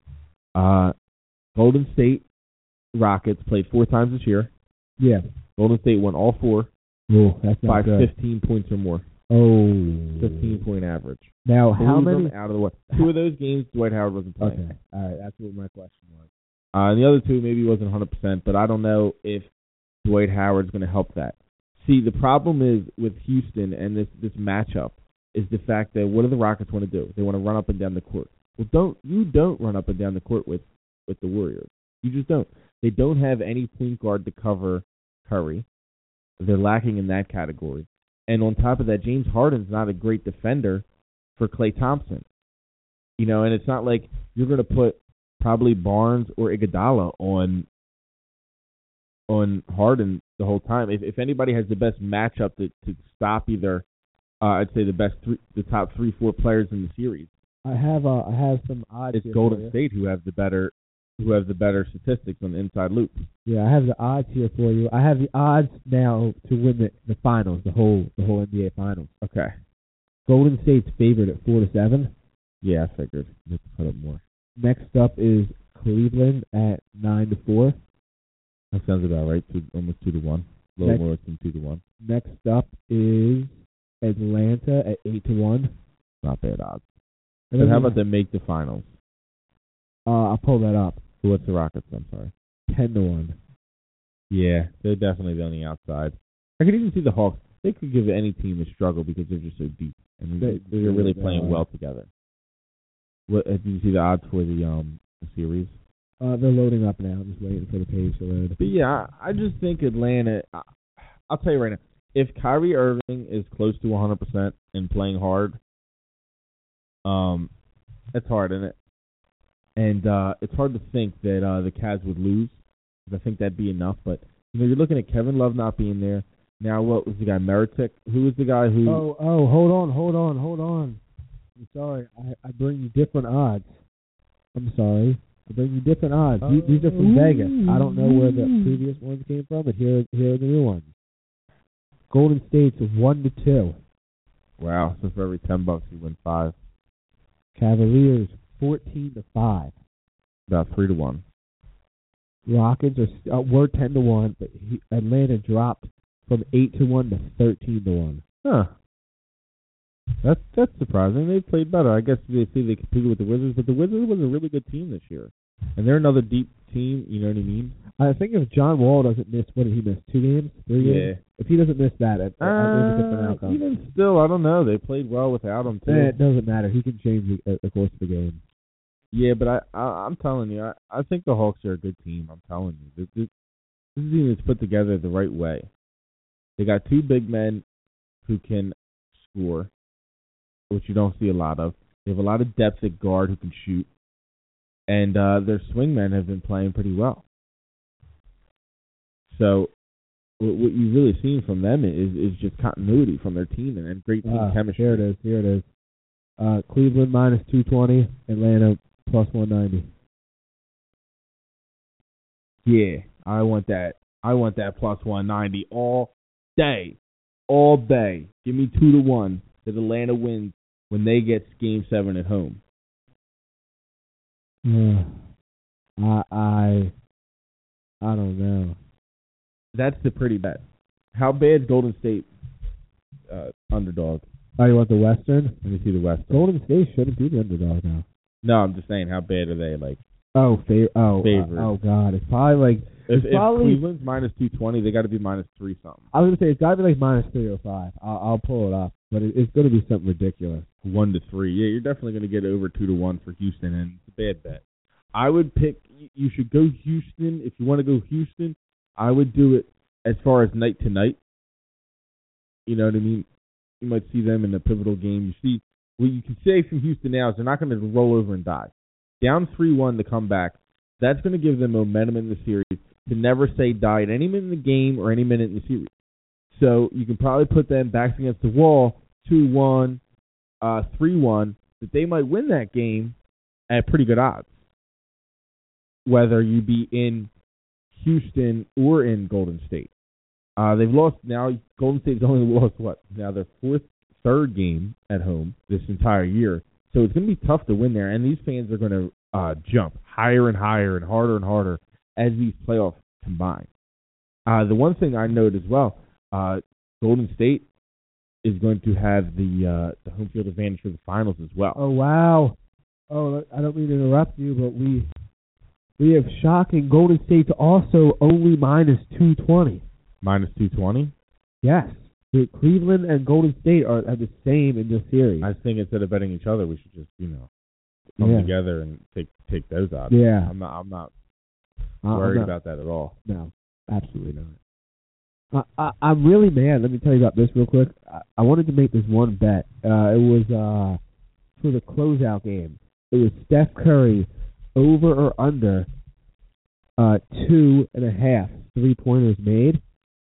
Golden State Rockets played 4 times this year. Yeah. Golden State won all 4 that's by not good. 15 points or more. Oh. 15-point average. Now, how many? Out of the way. 2 of those games, Dwight Howard wasn't playing. Okay. All right. That's what my question was. And the other 2 maybe wasn't 100%, but I don't know if Dwight Howard's going to help that. See, the problem is with Houston and this matchup is the fact that what do the Rockets want to do? They want to run up and down the court. Well, don't run up and down the court with the Warriors. You just don't. They don't have any point guard to cover Curry. They're lacking in that category. And on top of that, James Harden's not a great defender for Klay Thompson. And it's not like you're going to put probably Barnes or Iguodala on Harden the whole time. If anybody has the best matchup to stop either, I'd say the top 3-4 players in the series. I have some odds. It's Golden State who have the better statistics on the inside loop. Yeah, I have the odds here for you. I have the odds now to win the finals, the whole NBA finals. Okay. Golden State's favored at 4-7. Yeah, I figured. You have to put up more. Next up is Cleveland at 9-4. That sounds about right. Almost 2-1. A little more than 2-1. Next up is Atlanta at 8-1. Not bad odds. But how about they make the finals? I'll pull that up. What's the Rockets? I'm sorry. 10-1. Yeah, they're definitely on the outside. I could even see the Hawks. They could give any team a struggle because they're just so deep and they're really playing well together. What did you see the odds for the series? They're loading up now. I'm just waiting for the page to load. But yeah, I just think Atlanta. I'll tell you right now, if Kyrie Irving is close to 100% and playing hard, it's hard, isn't it? And it's hard to think that the Cavs would lose, because I think that'd be enough. But you're looking at Kevin Love not being there. Now, what was the guy, Meritic? Who was the guy who... Oh, hold on. I'm sorry. I bring you different odds. I'm sorry. I bring you different odds. These are from Vegas. I don't know where the previous ones came from, but here are the new ones. Golden State's 1-2. Wow. So for every $10, you win 5. Cavaliers 14-5. About 3-1. Rockets were 10-1, but Atlanta dropped from 8-1 to 13-1. Huh. That's surprising. They played better. I guess they say they competed with the Wizards, but the Wizards was a really good team this year, and they're another deep team. You know what I mean? I think if John Wall doesn't miss, what did he miss? 2 games? 3 games? Yeah. If he doesn't miss that, it's a different outcome. Even still, I don't know. They played well without him too. It doesn't matter. He can change the course of the game. Yeah, but I'm telling you, I think the Hawks are a good team. I'm telling you, this team is put together the right way. They got 2 big men who can score, which you don't see a lot of. They have a lot of depth at guard who can shoot, and their swingmen have been playing pretty well. So what you've really seen from them is just continuity from their team and great team chemistry. Here it is. Cleveland -220, Atlanta +190. Yeah, I want that. I want that +190 all day. All day. Give me 2-1 that Atlanta wins when they get Game 7 at home. I don't know. That's the pretty bet. How bad is Golden State underdog? Oh, you want the Western? Let me see the Western. Golden State shouldn't be the underdog now. No, I'm just saying, how bad are they? Like, favorite. Oh God, it's probably like If Cleveland's minus 220, they got to be minus 3 something. I was going to say, it's got to be like minus 305. I'll pull it up, but it's going to be something ridiculous. 1 to 3. Yeah, you're definitely going to get over 2 to 1 for Houston, and it's a bad bet. I would pick, you should go Houston. If you want to go Houston, I would do it as far as night to night. You know what I mean? You might see them in a pivotal game. You see, what you can say from Houston now is they're not going to roll over and die. Down 3-1 to come back, that's going to give them momentum in the series to never say die at any minute in the game or any minute in the series. So you can probably put them backs against the wall, 2-1, 3-1, that they might win that game at pretty good odds. Whether you be in Houston or in Golden State. They've lost now. Golden State's only lost now their third game at home this entire year. So it's going to be tough to win there, and these fans are going to jump higher and higher and harder as these playoffs combine. The one thing I note as well, Golden State is going to have the home field advantage for the finals as well. Oh wow! Oh, I don't mean to interrupt you, but we have shocking Golden State's also only minus 220. Minus 220? Yes. Cleveland and Golden State are the same in this series. I think instead of betting each other, we should just, come together and take those odds. Yeah. I'm not worried about that at all. No, absolutely not. I'm really mad. Let me tell you about this real quick. I wanted to make this one bet. It was for the closeout game. It was Steph Curry over or under 2.5 3-pointers made.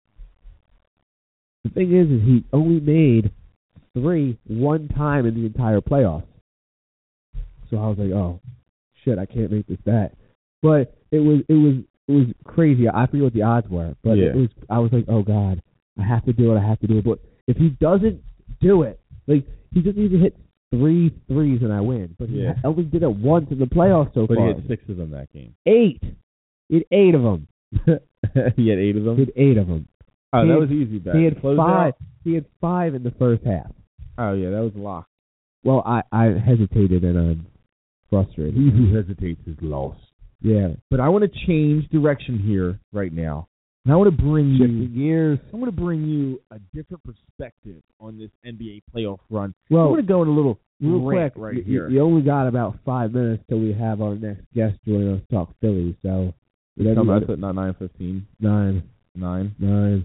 The thing is he only made 3 one time in the entire playoffs. So I was like, oh shit, I can't make this bet. But it was crazy. I forget what the odds were, but I was like, oh god, I have to do it. But if he doesn't do it, like he just needs to hit 3 threes and I win. But he only did it once in the playoffs so far. But he had 6 of them that game. 8. He had 8 of them. He had 8 of them? He had 8 of them. Oh, that was easy bet. He had 5. He had 5 in the first half. Oh, yeah, that was a lock. Well, I hesitated and I'm frustrated. He who hesitates is lost. Yeah. But I want to change direction here right now. And I want to bring you I want to bring you a different perspective on this NBA playoff run. Well, I want to go in a little real quick right here. You only got about 5 minutes till we have our next guest join us talk Philly. So that's at not 9:15. 9.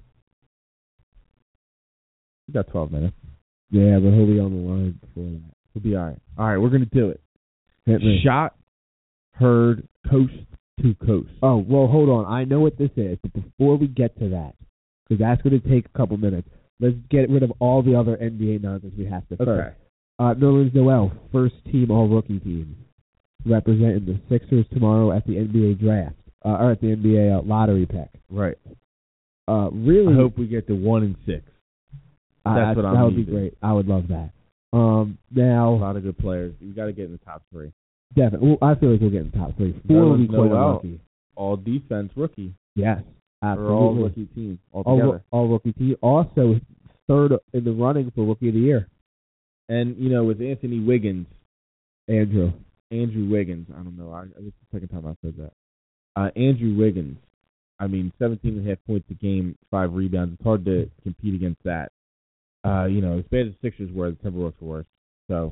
You got 12 minutes. Yeah, but he'll be on the line before that. He'll be all right. All right, we're going to do it. Hit me. Shot, heard, coast to coast. Oh, well, hold on. I know what this is, but before we get to that, because that's going to take a couple minutes, let's get rid of all the other NBA nonsense we have to first. Nerlens Noel, first team all-rookie team, representing the Sixers tomorrow at the NBA draft, or at the NBA lottery pick. Right. Really, I hope we get to 1 and 6. That's what I'm That would be great. I would love that. Now, a lot of good players. You got to get in the top 3. Definitely. Well, I feel like we'll get in the top 3. 4 will be quite unlucky. All defense rookie. Yes, absolutely. Or all rookie team altogether. All rookie team. Also, third in the running for rookie of the year. And with Anthony Wiggins, Andrew Wiggins. I don't know. This is the second time I said that. Andrew Wiggins. 17.5 points a game, 5 rebounds. It's hard to compete against that. As bad as the Sixers were, the Timberwolves were worse. So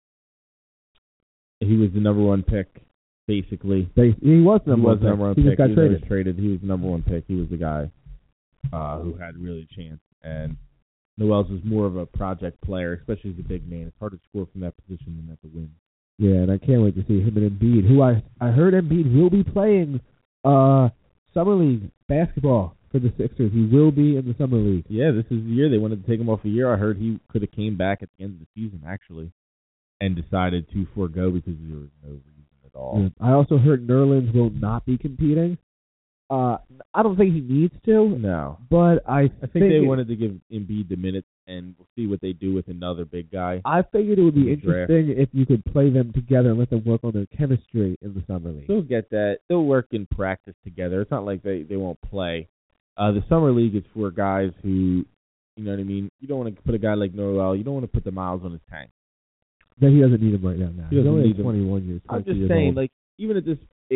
he was the number 1 pick, basically. He was the number 1 pick. Number 1 he pick. Just got traded. He was traded. He was the number 1 pick. He was the guy who had really a chance. And Noel's was more of a project player, especially as a big man. It's hard to score from that position than at the wing. Yeah, and I can't wait to see him and Embiid, who I heard Embiid will be playing Summer League basketball for the Sixers. He will be in the Summer League. Yeah, this is the year. They wanted to take him off a year. I heard he could have came back at the end of the season, actually, and decided to forego because there was no reason at all. Yeah. I also heard Nerlens will not be competing. I don't think he needs to. No. But I think they wanted to give Embiid the minutes, and we'll see what they do with another big guy. I figured it would be interesting if you could play them together and let them work on their chemistry in the Summer League. They'll get that. They'll work in practice together. It's not like they won't play. The Summer League is for guys who, you know what I mean? You don't want to put a guy like Noel, you don't want to put the miles on his tank. But he doesn't need him right now. He's only 21 years. I'm just saying, even at this age,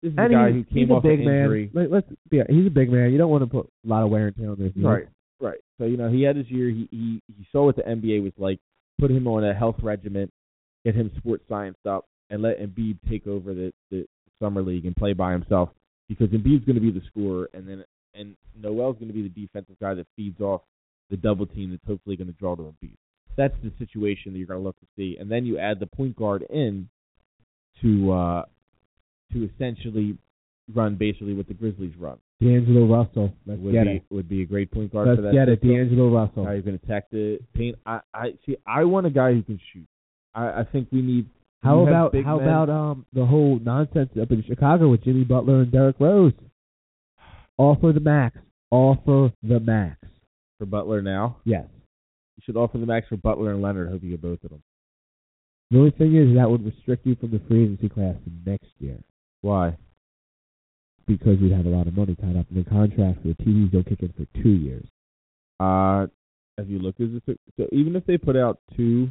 this is a guy who came off an injury. He's a big man. You don't want to put a lot of wear and tear on this. Right. So, he had his year. He saw what the NBA was like, put him on a health regimen, get him sports science up, and let Embiid take over the summer league and play by himself, because Embiid's going to be the scorer, and Noel's going to be the defensive guy that feeds off the double team that's hopefully going to draw to Embiid. That's the situation that you're going to look to see. And then you add the point guard in to essentially run basically what the Grizzlies run. D'Angelo Russell. Would be a great point guard for that. Let's get it, D'Angelo Russell. How you're going to attack the paint. I want a guy who can shoot. I think we need. How about the whole nonsense up in Chicago with Jimmy Butler and Derrick Rose? Offer the max. Offer the max. For Butler now? Yes. You should offer the max for Butler and Leonard. Hope you get both of them. The only thing is that would restrict you from the free agency class next year. Why? Because you'd have a lot of money tied up in the contract for the TVs. They'll kick in for 2 years. If you look, so even if they put out two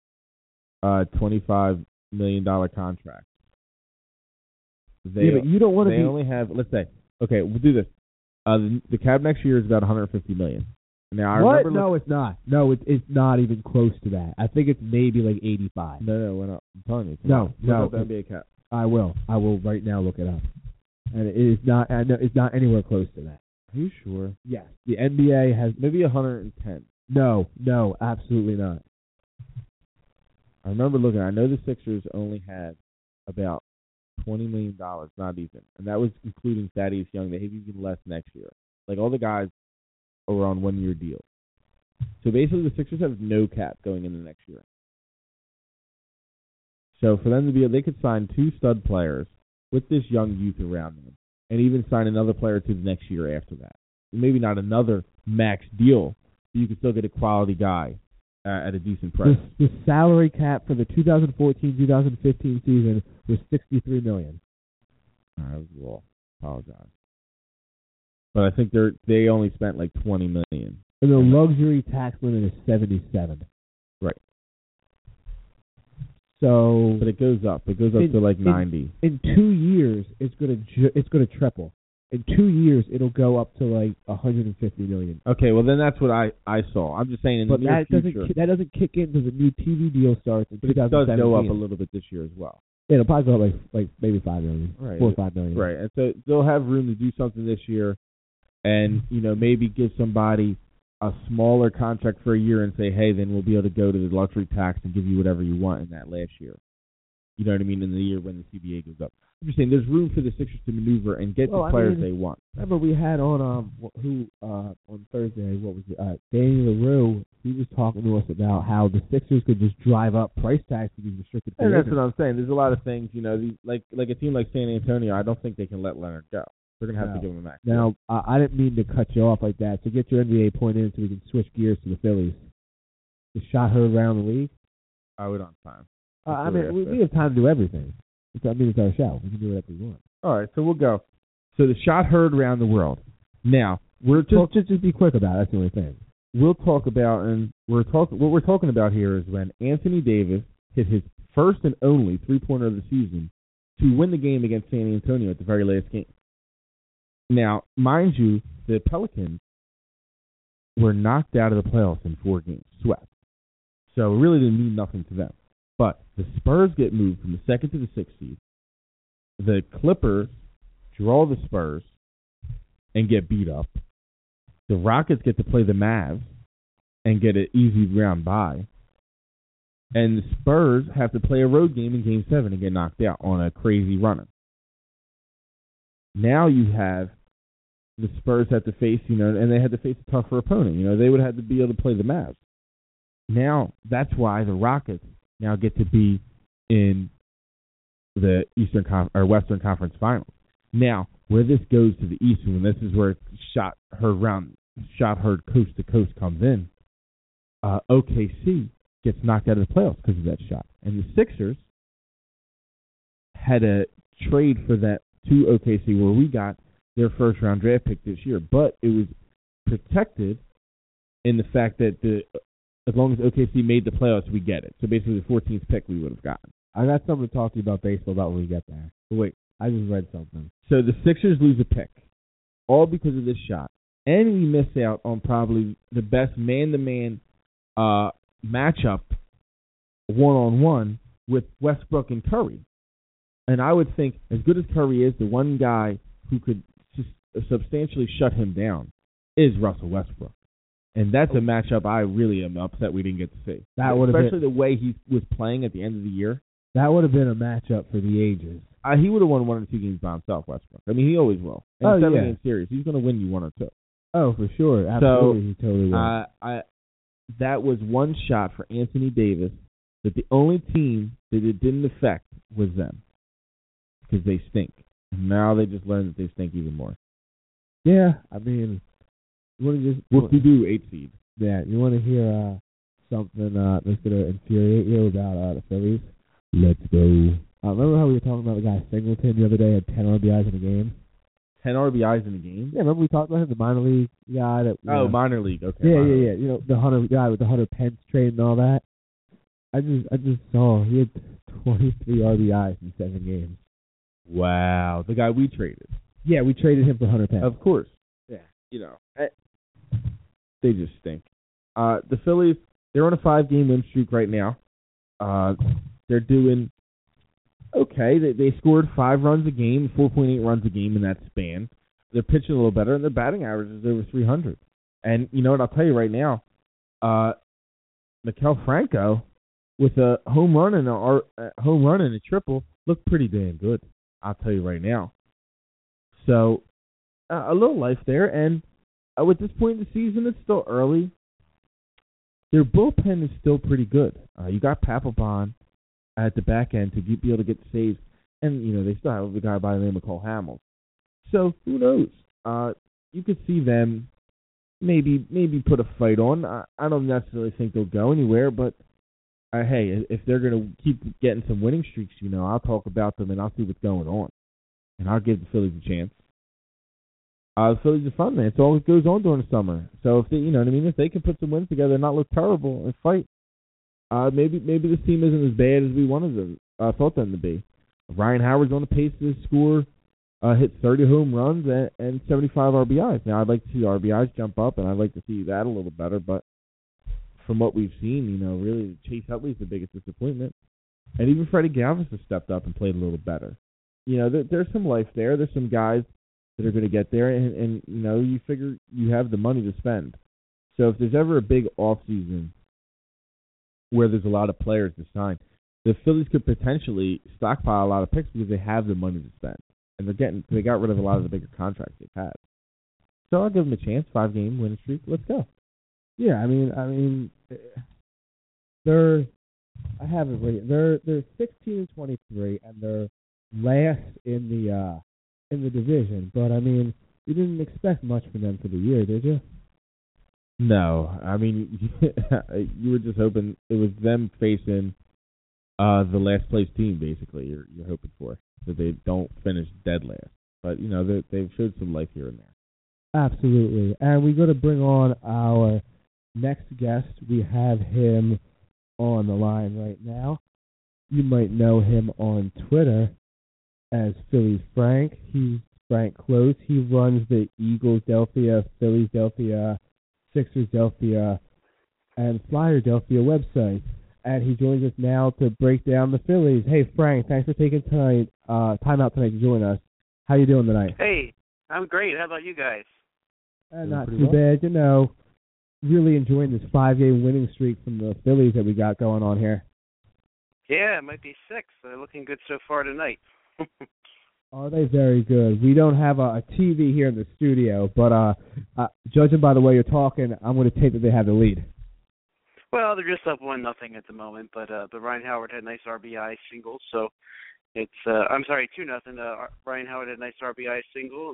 $25 million contracts, but you don't want to. They only have. Let's say, okay, we'll do this. The cap next year is about $150 million. Now, I remember. No, it's not. No, it's not even close to that. I think it's maybe like 85. No, we're not. I'm telling you. No. The NBA cap. I will right now look it up. And it is not. I know it's not anywhere close to that. Are you sure? Yes. The NBA has maybe 110. No, absolutely not. I remember looking. I know the Sixers only had about $20 million, not even, and that was including Thaddeus Young. They have even less next year. Like, all the guys are on 1-year deals. So basically, the Sixers have no cap going into next year. So for them to be, they could sign 2 stud players with this young youth around them, and even sign another player to the next year after that. Maybe not another max deal, but you could still get a quality guy at a decent price. The salary cap for the 2014-2015 season was $63 million. I was a little apologize, but I think they only spent like $20 million. And the luxury tax limit is $77. Right. So, but it goes up. It goes up to like 90. In 2 years, it's gonna triple. In 2 years, it'll go up to like $150 million. Okay, well then that's what I saw. I'm just saying in the near future. That doesn't kick in until the new TV deal starts in 2017. It does go up a little bit this year as well. Yeah, it'll probably go up like maybe $5 million, right. 4 or 5 million. Right, and so they'll have room to do something this year, and maybe give somebody a smaller contract for a year and say, hey, then we'll be able to go to the luxury tax and give you whatever you want in that last year. You know what I mean? In the year when the CBA goes up. I'm just saying there's room for the Sixers to maneuver and get the players they want. Remember we had on on Thursday, what was it? Danny LaRue, he was talking to us about how the Sixers could just drive up price tags to these restricted free agents. And that's what I'm saying. There's a lot of things, like a team like San Antonio, I don't think they can let Leonard go. They're going to have to give him a max. Now, I didn't mean to cut you off like that. So get your NBA point in so we can switch gears to the Phillies. The shot heard around the league? We don't have time. We have time to do everything. It's our show. We can do whatever we want. All right, so we'll go. So the shot heard around the world. Now, just be quick about it. That's the only thing. We'll talk about, what we're talking about here is when Anthony Davis hit his first and only three-pointer of the season to win the game against San Antonio at the very last game. Now, mind you, the Pelicans were knocked out of the playoffs in 4 games, swept. So it really didn't mean nothing to them. But the Spurs get moved from the 2nd to the 6th seed. The Clippers draw the Spurs and get beat up. The Rockets get to play the Mavs and get an easy round bye. And the Spurs have to play a road game in Game 7 and get knocked out on a crazy runner. Now you have the Spurs have to face, and they had to face a tougher opponent. They would have to be able to play the Mavs. Now, that's why the Rockets now get to be in the Western Conference Finals. Now, where this goes to the East, and this is where shot heard coast to coast comes in, OKC gets knocked out of the playoffs because of that shot. And the Sixers had a trade for that to OKC where we got their first-round draft pick this year. But it was protected in the fact that as long as OKC made the playoffs, we get it. So basically the 14th pick we would have gotten. I got something to talk to you about baseball about when we get there. But wait, I just read something. So the Sixers lose a pick, all because of this shot. And we miss out on probably the best man-to-man matchup one-on-one with Westbrook and Curry. And I would think, as good as Curry is, the one guy who could just substantially shut him down is Russell Westbrook. And that's a matchup I really am upset we didn't get to see. Especially the way he was playing at the end of the year. That would have been a matchup for the ages. He would have won 1 or 2 games by himself, Westbrook. I mean, he always will. In a 7-game series, he's going to win you 1 or 2. Oh, for sure. Absolutely, so, he totally will. That was one shot for Anthony Davis that the only team that it didn't affect was them. Because they stink. And now they just learned that they stink even more. Yeah, I mean, you want to just... Whoop-de-doo, 8 seed. Yeah, you want to hear something that's going to infuriate you about the Phillies? Let's go. Remember how we were talking about the guy Singleton the other day had 10 RBIs in a game? 10 RBIs in a game? Yeah, remember we talked about him, the minor league guy? Minor league, okay. Yeah. You know, the Hunter guy with the Hunter Pence trade and all that? I just saw he had 23 RBIs in 7 games. Wow. The guy we traded. Yeah, we traded him for Hunter Pence. Of course. Yeah. You know, they just stink. The Phillies, they're on a 5-game win streak right now. They're doing okay. They scored 5 runs a game, 4.8 runs a game in that span. They're pitching a little better, and their batting average is over 300. And you know what? I'll tell you right now, Maikel Franco with a home run and a triple looked pretty damn good. I'll tell you right now. So a little life there, and at this point in the season, it's still early. Their bullpen is still pretty good. You got Papelbon at the back end to be able to get saves, and you know they still have a guy by the name of Cole Hamels. So who knows? You could see them maybe put a fight on. I don't necessarily think they'll go anywhere, but hey, if they're going to keep getting some winning streaks, you know, I'll talk about them and I'll see what's going on, and I'll give the Phillies a chance. The Phillies are fun, man. It's all that goes on during the summer. So if they, you know what I mean, if they can put some wins together and not look terrible and fight, maybe this team isn't as bad as we thought them to be. Ryan Howard's on the pace to score, hit 30 home runs and 75 RBIs. Now I'd like to see the RBIs jump up, and I'd like to see that a little better. But from what we've seen, you know, really Chase Utley's the biggest disappointment, and even Freddie Galvis has stepped up and played a little better. You know, there's some life there. There's some guys that are going to get there, and you know, you figure you have the money to spend. So if there's ever a big off season where there's a lot of players to sign, the Phillies could potentially stockpile a lot of picks because they have the money to spend, and they got rid of a lot of the bigger contracts they've had. So I'll give them a chance. 5-game winning streak. Let's go. Yeah, I mean, I have it right. They're 16-23, and they're last in the division, but I mean, you didn't expect much from them for the year, did you? No, I mean, you were just hoping it was them facing the last place team. Basically, you're hoping for that they don't finish dead last. But you know, they've showed some life here and there. Absolutely, and we're going to bring on our next guest. We have him on the line right now. You might know him on Twitter as Phillies Frank. He's Frank Close. He runs the Eagles-Delphia, Phillies-Delphia, Sixers-Delphia, and Flyer-Delphia website. And he joins us now to break down the Phillies. Hey, Frank, thanks for taking time out tonight to join us. How you doing tonight? Hey, I'm great. How about you guys? Not too bad. You know, really enjoying this 5-game winning streak from the Phillies that we got going on here. Yeah, it might be 6. They're looking good so far tonight. Are they very good? We don't have a TV here in the studio, but judging by the way you're talking, I'm going to take that they have the lead. Well, they're just up 1-0 at the moment, but Ryan Howard had a nice RBI single, so it's 2-0. Ryan Howard had a nice RBI single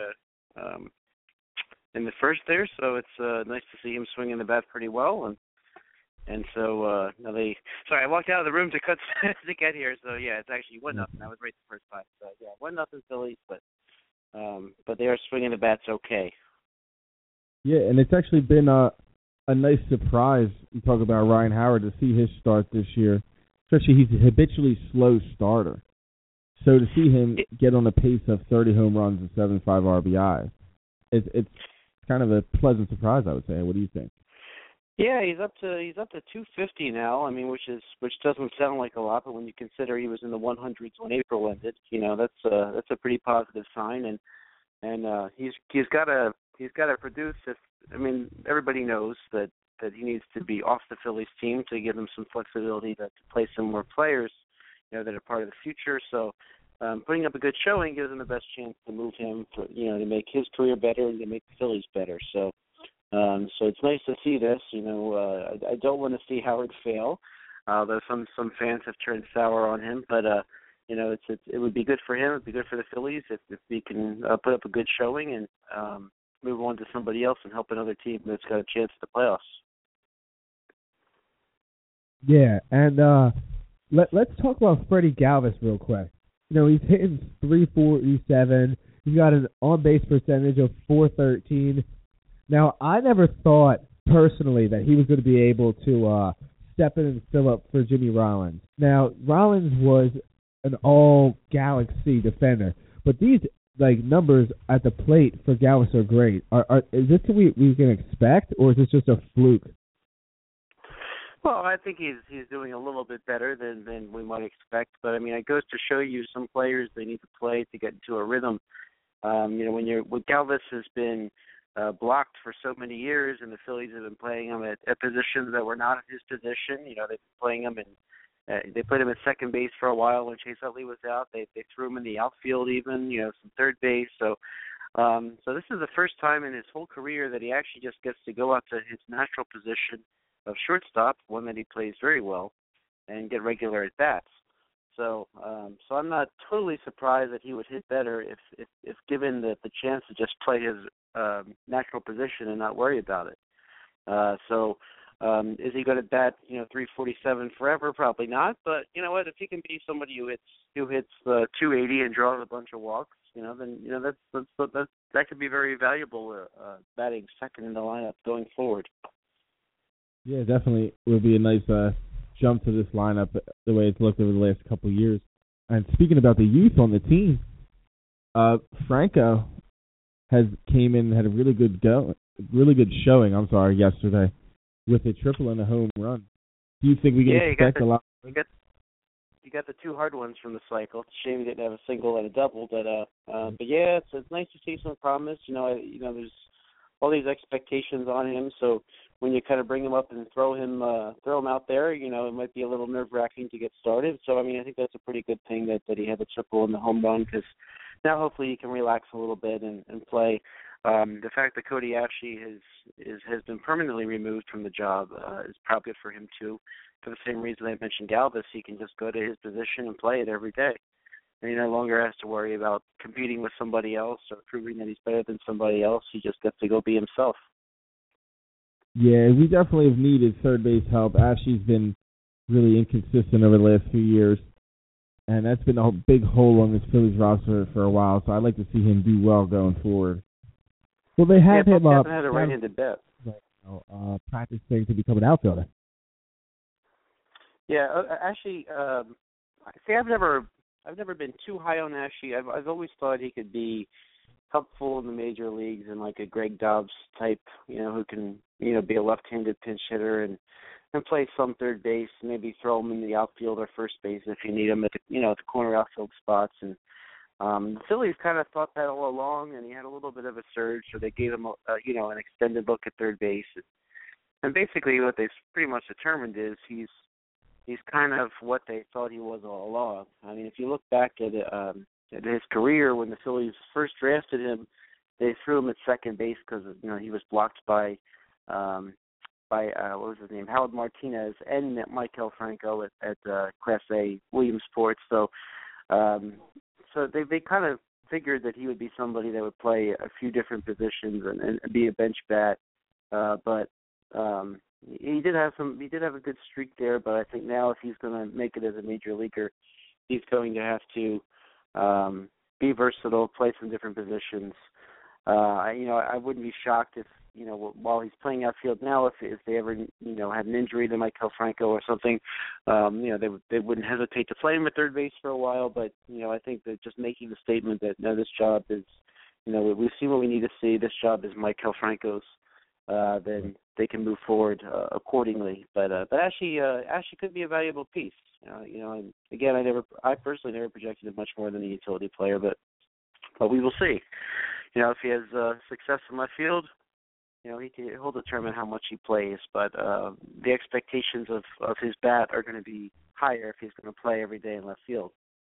in the first there, so it's nice to see him swinging the bat pretty well, and so now I walked out of the room to get here, so yeah, it's actually 1-0. I was right the first time. So yeah, 1-0 Phillies, but they are swinging the bats okay. Yeah, and it's actually been a nice surprise. You talk about Ryan Howard to see his start this year, especially he's a habitually slow starter. So to see him get on a pace of 30 home runs and 75 RBI, it's kind of a pleasant surprise, I would say. What do you think? Yeah, he's up to 250 now. I mean, which doesn't sound like a lot, but when you consider he was in the 100s when April ended, that's a pretty positive sign. And he's got to produce. Everybody knows that he needs to be off the Phillies team to give them some flexibility to play some more players, that are part of the future. So putting up a good showing gives him the best chance to move him, to make his career better and to make the Phillies better. So it's nice to see this. I don't want to see Howard fail, though some fans have turned sour on him. But it would be good for him. It would be good for the Phillies if he can put up a good showing and move on to somebody else and help another team that's got a chance at the playoffs. Yeah, and let's talk about Freddie Galvis real quick. He's hitting .347. He's got an on-base percentage of .413. Now, I never thought personally that he was going to be able to step in and fill up for Jimmy Rollins. Now, Rollins was an all-galaxy defender, but these numbers at the plate for Galvis are great. Is this what we can expect, or is this just a fluke? Well, I think he's doing a little bit better than we might expect, but it goes to show you some players, they need to play to get into a rhythm. When Galvis has been blocked for so many years, and the Phillies have been playing him at positions that were not his position. They've been playing him they played him at second base for a while when Chase Utley was out. They threw him in the outfield even, some third base. So this is the first time in his whole career that he actually just gets to go out to his natural position of shortstop, one that he plays very well, and get regular at bats. So I'm not totally surprised that he would hit better if given the chance to just play his natural position and not worry about it. Is he going to bat 347 forever? Probably not. But you know what? If he can be somebody who hits 280 and draws a bunch of walks, then that could be very valuable batting second in the lineup going forward. Yeah, definitely would be a nice jump to this lineup the way it's looked over the last couple of years. And speaking about the youth on the team, Franco came in and had a really good showing. Yesterday with a triple and a home run. Do you think we can expect a lot? You got the two hard ones from the cycle. It's a shame you didn't have a single and a double, but yeah, it's nice to see some promise. There's all these expectations on him, so when you kind of bring him up and throw him out there, it might be a little nerve-wracking to get started. So, I think that's a pretty good thing that he had the triple and the home run, because now hopefully he can relax a little bit and play. The fact that Cody Ashley has been permanently removed from the job is probably good for him, too. For the same reason I mentioned Galvis, he can just go to his position and play it every day. And he no longer has to worry about competing with somebody else or proving that he's better than somebody else. He just gets to go be himself. Yeah, we definitely have needed third base help. Ashley's been really inconsistent over the last few years, and that's been a big hole on this Phillies roster for a while, so I'd like to see him do well going forward. Well, they have him up. Had a right-handed bat. Practicing to become an outfielder. Yeah, Ashley. I've never been too high on Ashley. I've always thought he could be helpful in the major leagues and like a Greg Dobbs type, who can, be a left-handed pinch hitter and play some third base, maybe throw him in the outfield or first base if you need him at the corner outfield spots. And the Phillies kind of thought that all along, and he had a little bit of a surge, so they gave him an extended look at third base. And basically what they've pretty much determined is he's kind of what they thought he was all along. If you look back at his career, when the Phillies first drafted him, they threw him at second base because he was blocked by what was his name, Howard Martinez and Maikel Franco at Class A Williamsport. So they kind of figured that he would be somebody that would play a few different positions and be a bench bat, but he did have a good streak there. But I think now if he's going to make it as a major leaguer, he's going to have to be versatile, play some different positions. I wouldn't be shocked if, while he's playing outfield now, if they ever, had an injury to Maikel Franco or something, they wouldn't hesitate to play him at third base for a while. But, I think that just making the statement that, no, this job is, we've seen what we need to see. This job is Maikel Franco's. Then they can move forward accordingly. But Ashley could be a valuable piece. And again, I personally never projected him much more than a utility player, but we will see. If he has success in left field, he'll determine how much he plays. But the expectations of his bat are going to be higher if he's going to play every day in left field.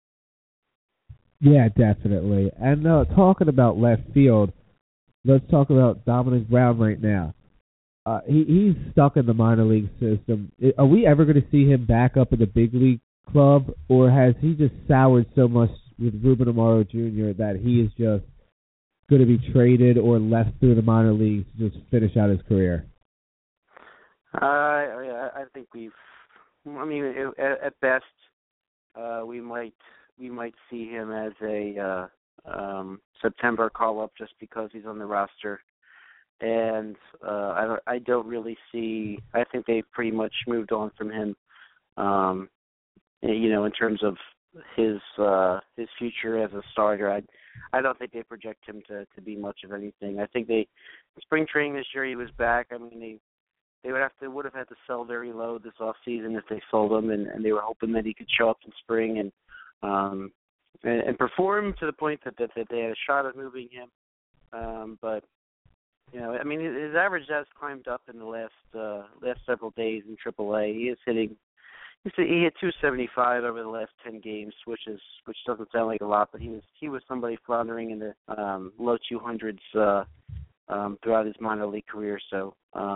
Yeah, definitely. And talking about left field, let's talk about Dominic Brown right now. He's stuck in the minor league system. Are we ever going to see him back up in the big league club, or has he just soured so much with Ruben Amaro Jr. that he is just going to be traded or left through the minor leagues to just finish out his career? I think at best, we might see him as a September call-up just because he's on the roster. And I don't really see. I think they've pretty much moved on from him. In terms of his future as a starter, I don't think they project him to be much of anything. I think spring training this year he was back. I mean they would have had to sell very low this off season if they sold him, and they were hoping that he could show up in spring and perform to the point that they had a shot at moving him. But his average has climbed up in the last several days in AAA. He hit 275 over the last 10 games, which doesn't sound like a lot, but he was somebody floundering in the low 200s throughout his minor league career. So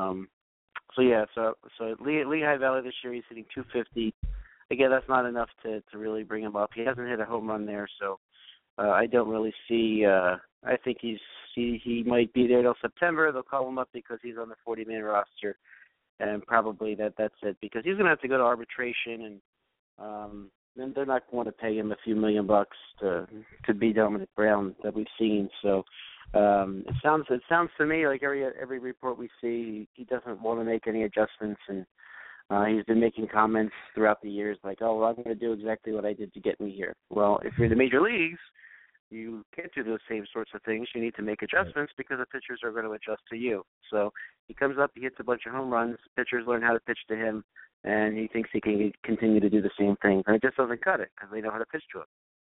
Lehigh Valley this year he's hitting 250. Again, that's not enough to really bring him up. He hasn't hit a home run there, so I don't really see. I think he might be there till September. They'll call him up because he's on the 40-man roster, and probably that's it, because he's going to have to go to arbitration, and then they're not going to pay him a few $1 million to be Dominic Brown that we've seen. So it sounds to me like every report we see, he doesn't want to make any adjustments, and he's been making comments throughout the years like, oh, well, I'm going to do exactly what I did to get me here. Well, if you're in the major leagues, you can't do those same sorts of things. You need to make adjustments because the pitchers are going to adjust to you. So he comes up, he hits a bunch of home runs, pitchers learn how to pitch to him, and he thinks he can continue to do the same thing. And it just doesn't cut it because they know how to pitch to him.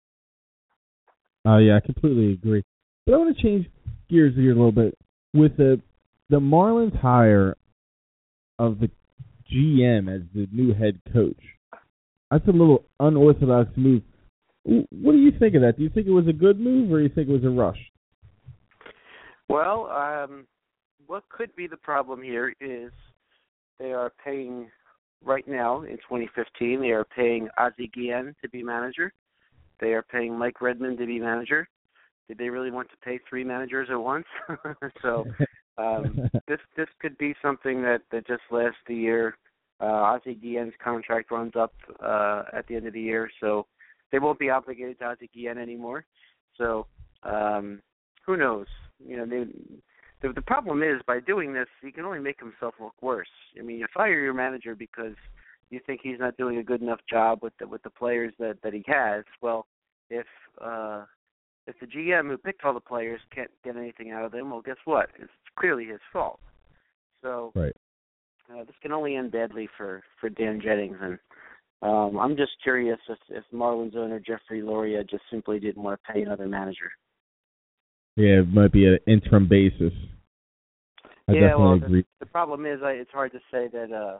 Yeah, I completely agree. But I want to change gears here a little bit. With the Marlins hire of the GM as the new head coach, that's a little unorthodox move. What do you think of that? Do you think it was a good move, or do you think it was a rush? Well, what could be the problem here is they are paying, right now in 2015, they are paying Ozzie Guillen to be manager. They are paying Mike Redmond to be manager. Did they really want to pay 3 managers at once? So this could be something that just lasts the year. Ozzie Guillen's contract runs up at the end of the year, so they won't be obligated to Ozzie Guillen anymore. So who knows? The problem is, by doing this, he can only make himself look worse. I mean, you fire your manager because you think he's not doing a good enough job with the players that he has. Well, if the GM who picked all the players can't get anything out of them, well, guess what? It's clearly his fault. So right. This can only end badly for Dan Jennings, and I'm just curious if Marlins owner Jeffrey Loria just simply didn't want to pay another manager. Yeah, it might be an interim basis. I definitely agree. The problem is, it's hard to say that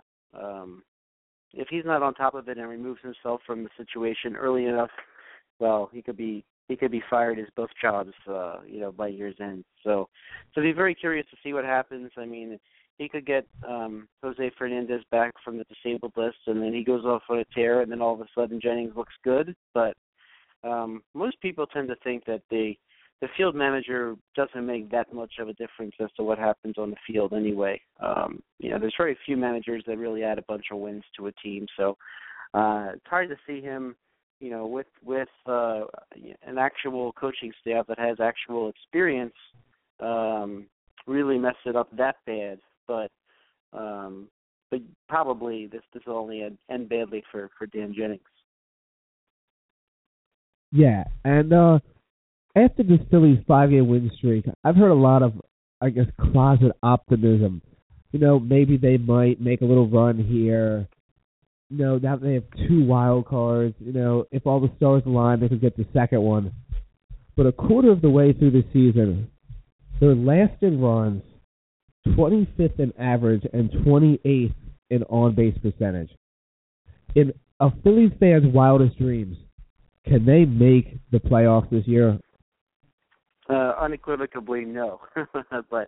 if he's not on top of it and removes himself from the situation early enough, well, he could be fired as both jobs, by year's end. So be very curious to see what happens. I mean, he could get Jose Fernandez back from the disabled list, and then he goes off on a tear, and then all of a sudden Jennings looks good. But most people tend to think that the field manager doesn't make that much of a difference as to what happens on the field anyway. There's very few managers that really add a bunch of wins to a team. So it's hard to see him, with an actual coaching staff that has actual experience really mess it up that bad, but probably this will only end badly for Dan Jennings. Yeah, and after this Phillies 5-game win streak, I've heard a lot of, I guess, closet optimism. Maybe they might make a little run here. Now they have 2 wild cards. If all the stars align, they could get the second one. But a quarter of the way through the season, their last in runs, 25th in average, and 28th in on-base percentage. In a Phillies fan's wildest dreams, can they make the playoffs this year? Unequivocally, no. but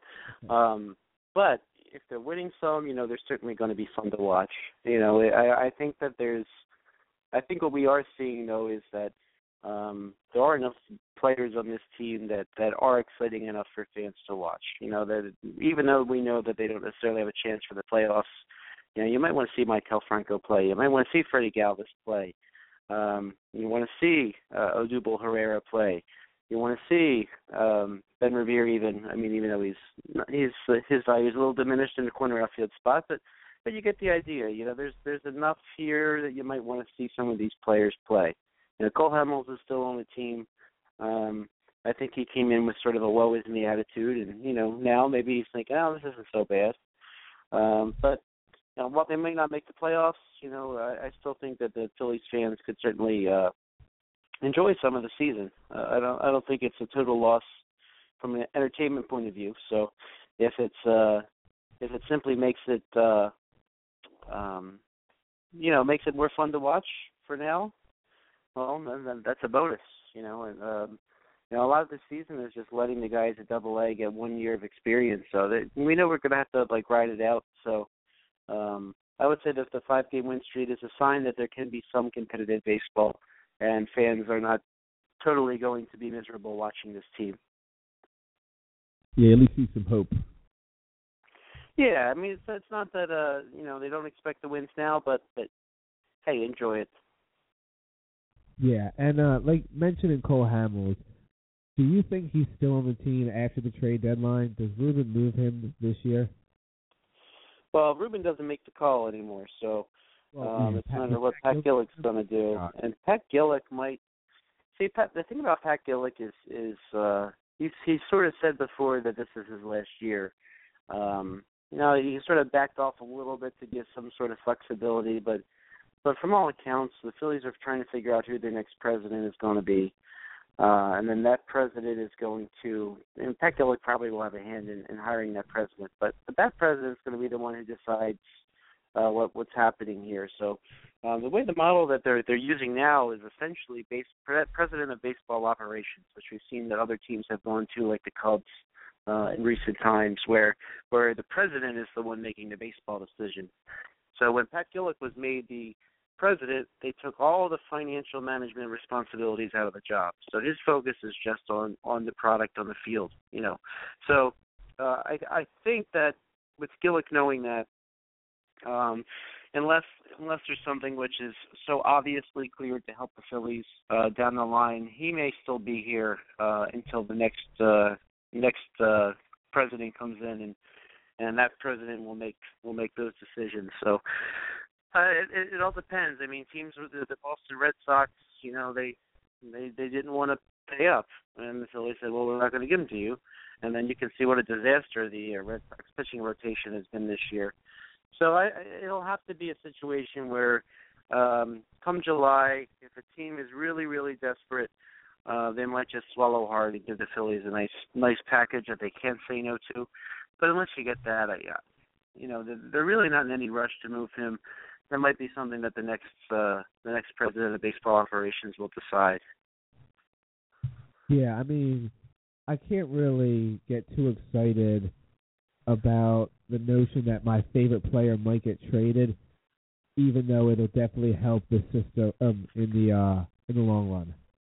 if they're winning some, they're certainly going to be fun to watch. I think that I think what we are seeing, though, is that there are enough players on this team that are exciting enough for fans to watch. That even though we know that they don't necessarily have a chance for the playoffs, you might want to see Maikel Franco play. You might want to see Freddie Galvis play. You want to see Odubel Herrera play. You want to see Ben Revere even. I mean, even though his value is a little diminished in the corner outfield spot, but you get the idea. There's enough here that you might want to see some of these players play. Cole Hamels is still on the team. I think he came in with sort of a woe is me attitude, and now maybe he's thinking, oh, this isn't so bad. But while they may not make the playoffs, I still think that the Phillies fans could certainly enjoy some of the season. I don't think it's a total loss from an entertainment point of view. So if it simply makes it makes it more fun to watch for now, well, then that's a bonus. And a lot of the season is just letting the guys at Double-A get 1 year of experience. So we know we're going to have to ride it out. So I would say that the 5-game win streak is a sign that there can be some competitive baseball, and fans are not totally going to be miserable watching this team. Yeah, at least see some hope. Yeah, I mean, it's not that they don't expect the wins now, but hey, enjoy it. Yeah, and like mentioning Cole Hamels, do you think he's still on the team after the trade deadline? Does Ruben move him this year? Well, Ruben doesn't make the call anymore, so it's not what Pat Gillick's going to do. And Pat Gillick might see. The thing about Pat Gillick is he's sort of said before that this is his last year. He sort of backed off a little bit to give some sort of flexibility, but from all accounts, the Phillies are trying to figure out who their next president is going to be. And then that president is going to, and Pat Gillick probably will have a hand in hiring that president, but that president is going to be the one who decides what's happening here. So the way the model that they're using now is essentially president of baseball operations, which we've seen that other teams have gone to, like the Cubs in recent times, where the president is the one making the baseball decision. So when Pat Gillick was made the president, they took all the financial management responsibilities out of the job. So his focus is just on the product on the field, So I think that with Gillick knowing that, unless there's something which is so obviously clear to help the Phillies down the line, he may still be here until the next president comes in, and that president will make those decisions. So it all depends. I mean, teams, the Boston Red Sox, they didn't want to pay up, and the Phillies said, well, we're not going to give them to you. And then you can see what a disaster the Red Sox pitching rotation has been this year. So it'll have to be a situation where come July, if a team is really, really desperate, they might just swallow hard and give the Phillies a nice package that they can't say no to. But unless you get that, they're really not in any rush to move him. That might be something that the next president of baseball operations will decide. Yeah, I mean, I can't really get too excited about the notion that my favorite player might get traded, even though it'll definitely help the system in the long run.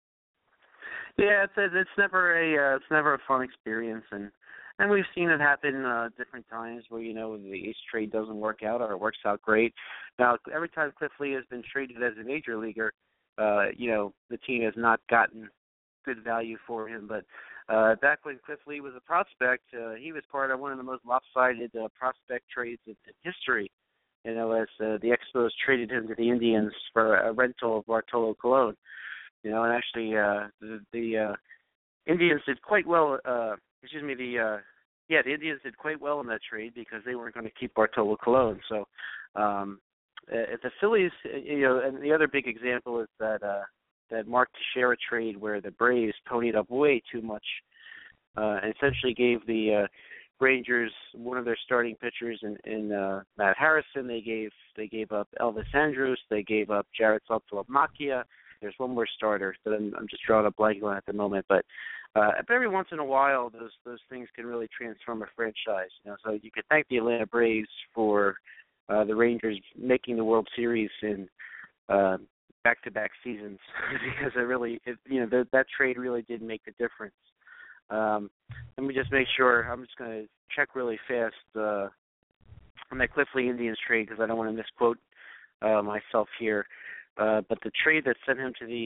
Yeah, it's never a fun experience, and we've seen it happen different times where the Ace trade doesn't work out or it works out great. Now, every time Cliff Lee has been traded as a major leaguer, the team has not gotten good value for him. But back when Cliff Lee was a prospect, he was part of one of the most lopsided prospect trades in history. You know, as the Expos traded him to the Indians for a rental of Bartolo Colon. You know, and actually the Indians did quite well. The Indians did quite well in that trade because they weren't going to keep Bartolo Colon. So at the Phillies, you know, and the other big example is that Mark Teixeira trade where the Braves ponied up way too much and essentially gave the Rangers one of their starting pitchers in Matt Harrison. They gave up Elvis Andrus. They gave up Jared Saltalamacchia. There's one more starter that I'm just drawing a blank on at the moment, but every once in a while, those things can really transform a franchise. You know, so you could thank the Atlanta Braves for the Rangers making the World Series in back-to-back seasons because that trade really did make the difference. Let me just make sure. I'm just going to check really fast on that Cliff Lee Indians trade because I don't want to misquote myself here. But the trade that sent him to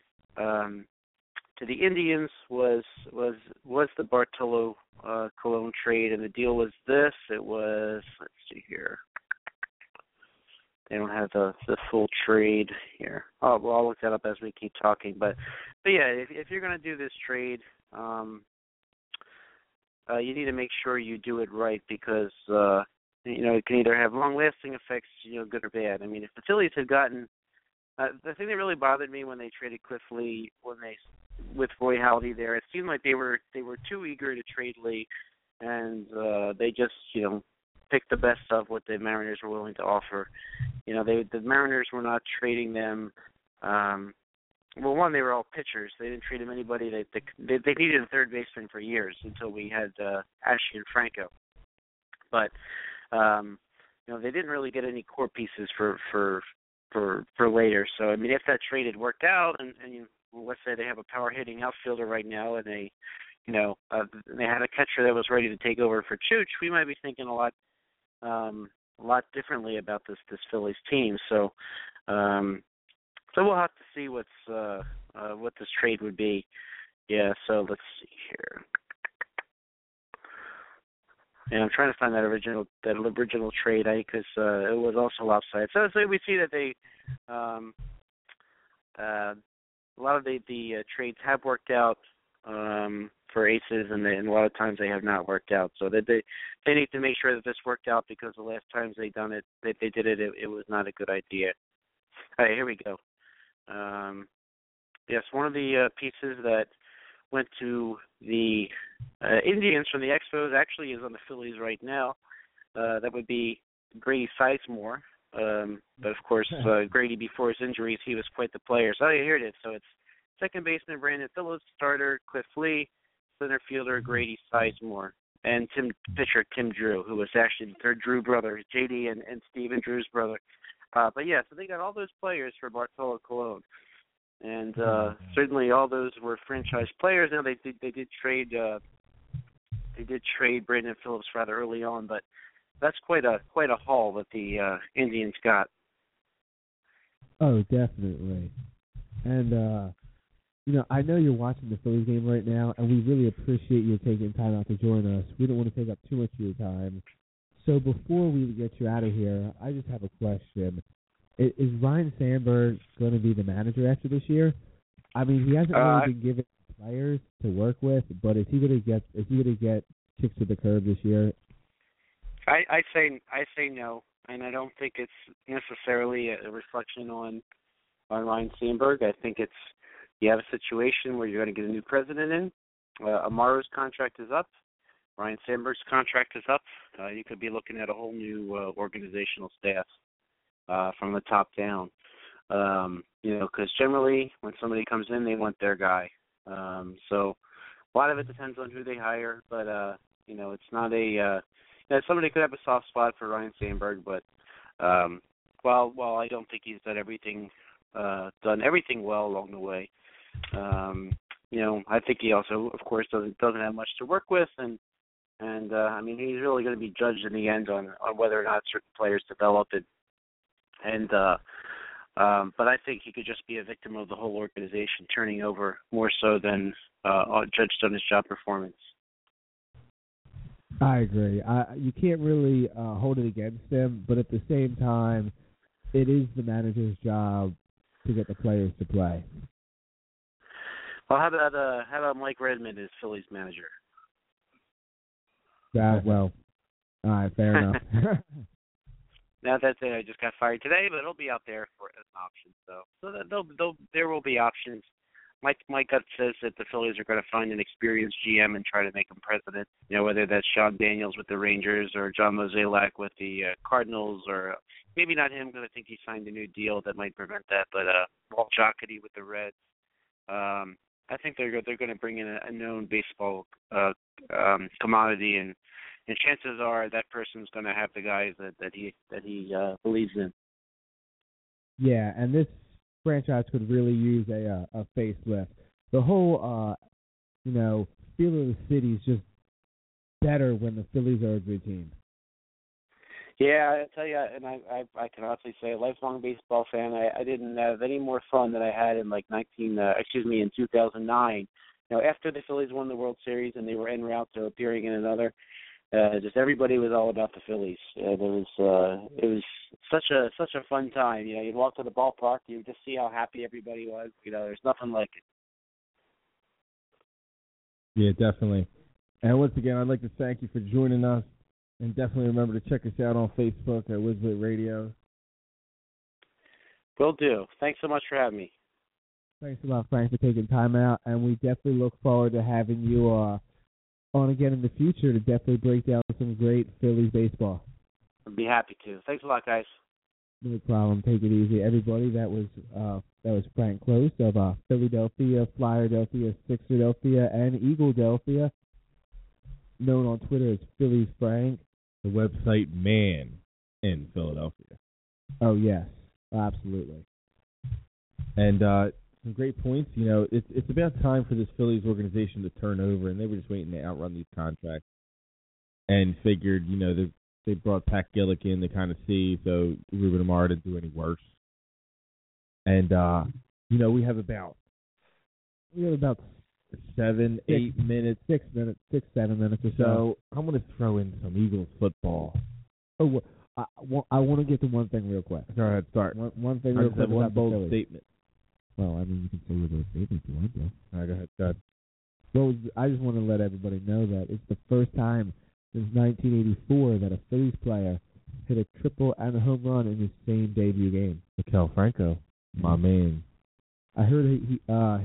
the Indians was the Bartolo Colon trade, and the deal was this. It was, let's see here. They don't have the full trade here. Oh, well, I'll look that up as we keep talking. But yeah, if you're going to do this trade, you need to make sure you do it right because it can either have long-lasting effects, good or bad. I mean, if the Phillies had gotten the thing that really bothered me when they traded Cliff Lee, with Roy Halladay there, it seemed like they were too eager to trade Lee, and they just picked the best of what the Mariners were willing to offer. The Mariners were not trading them. Well, one, they were all pitchers. They didn't trade them anybody. They needed a third baseman for years until we had Ashley and Franco, but they didn't really get any core pieces for later. So, I mean, if that trade had worked out, and let's say they have a power hitting outfielder right now, and they had a catcher that was ready to take over for Chooch, we might be thinking a lot differently about this Phillies team. So, we'll have to see what this trade would be. Yeah. So let's see here. And I'm trying to find that original trade because it was also lopsided. So we see that they a lot of the trades have worked out for aces, and a lot of times they have not worked out. So they need to make sure that this worked out because the last times they did it, it was not a good idea. All right, here we go. Yes, one of the pieces that went to the Indians from the Expos actually is on the Phillies right now. That would be Grady Sizemore. But, of course, Grady, before his injuries, he was quite the player. So here it is. So it's second baseman Brandon Phillips, starter Cliff Lee, center fielder Grady Sizemore, and pitcher Tim Drew, who was actually the third Drew brother, J.D. and Stephen Drew's brother. But, yeah, so they got all those players for Bartolo Colon. And certainly all those were franchise players. Now they did trade Brandon Phillips rather early on, but that's quite a haul that the Indians got. Oh, definitely. And I know you're watching the Phillies game right now, and we really appreciate you taking time out to join us. We don't want to take up too much of your time. So before we get you out of here, I just have a question. Is Ryne Sandberg going to be the manager after this year? I mean, he hasn't really been given players to work with, but is he going to get kicked to the curb this year? I say no, and I don't think it's necessarily a reflection on Ryne Sandberg. I think it's you have a situation where you're going to get a new president in. Amaro's contract is up. Ryne Sandberg's contract is up. You could be looking at a whole new organizational staff. From the top down, because generally when somebody comes in, they want their guy. So a lot of it depends on who they hire, but it's not somebody could have a soft spot for Ryne Sandberg, but while I don't think he's done everything well along the way, I think he also, of course, doesn't have much to work with, and I mean he's really going to be judged in the end on whether or not certain players develop it. And But I think he could just be a victim of the whole organization turning over more so than judged on his job performance. I agree. You can't really hold it against him, but at the same time, it is the manager's job to get the players to play. Well, how about Mike Redmond as Phillies manager? Well, all right, fair enough. Now that's it. I just got fired today, but it'll be out there as an option. So there will be options. My gut says that the Phillies are going to find an experienced GM and try to make him president. You know, whether that's Sean Daniels with the Rangers or John Mozeliak with the Cardinals, or maybe not him because I think he signed a new deal that might prevent that. But Walt Jocketty with the Reds. I think they're going to bring in a known baseball commodity, and chances are that person's going to have the guys that he believes in. Yeah, and this franchise could really use a facelift. The whole, feel of the city is just better when the Phillies are a good team. Yeah, I tell you, and I can honestly say, a lifelong baseball fan, I didn't have any more fun than I had in in 2009. You know, after the Phillies won the World Series and they were en route to appearing in another, just everybody was all about the Phillies. It was such a fun time. You know, you'd walk to the ballpark, you would just see how happy everybody was. You know, there's nothing like it. Yeah, definitely. And once again, I'd like to thank you for joining us. And definitely remember to check us out on Facebook at Wizlet Radio. Will do. Thanks so much for having me. Thanks a lot, Frank, for taking time out. And we definitely look forward to having you on again in the future to definitely break down some great Phillies baseball. I'd be happy to. Thanks a lot, guys. No problem. Take it easy, everybody. That was Frank Close of Philadelphia, Flyerdelphia, Sixerdelphia, and Eagledelphia, known on Twitter as Phillies Frank. The website Man in Philadelphia. Oh, yes. Absolutely. And some great points. You know, it's about time for this Phillies organization to turn over, and they were just waiting to outrun these contracts and figured, you know, they brought Pat Gillick in to kind of see so Ruben Amaro didn't do any worse. And, we have about 7 minutes or so. So I'm going to throw in some Eagles football. Oh, I want to get to one thing real quick. Go ahead, start. One thing real quick. One bold statement. Well, I mean, you can say your bold statement if you want to. All right, go ahead. Well, I just want to let everybody know that it's the first time since 1984 that a Phillies player hit a triple and a home run in his same debut game. Maikel Franco, my man. I heard his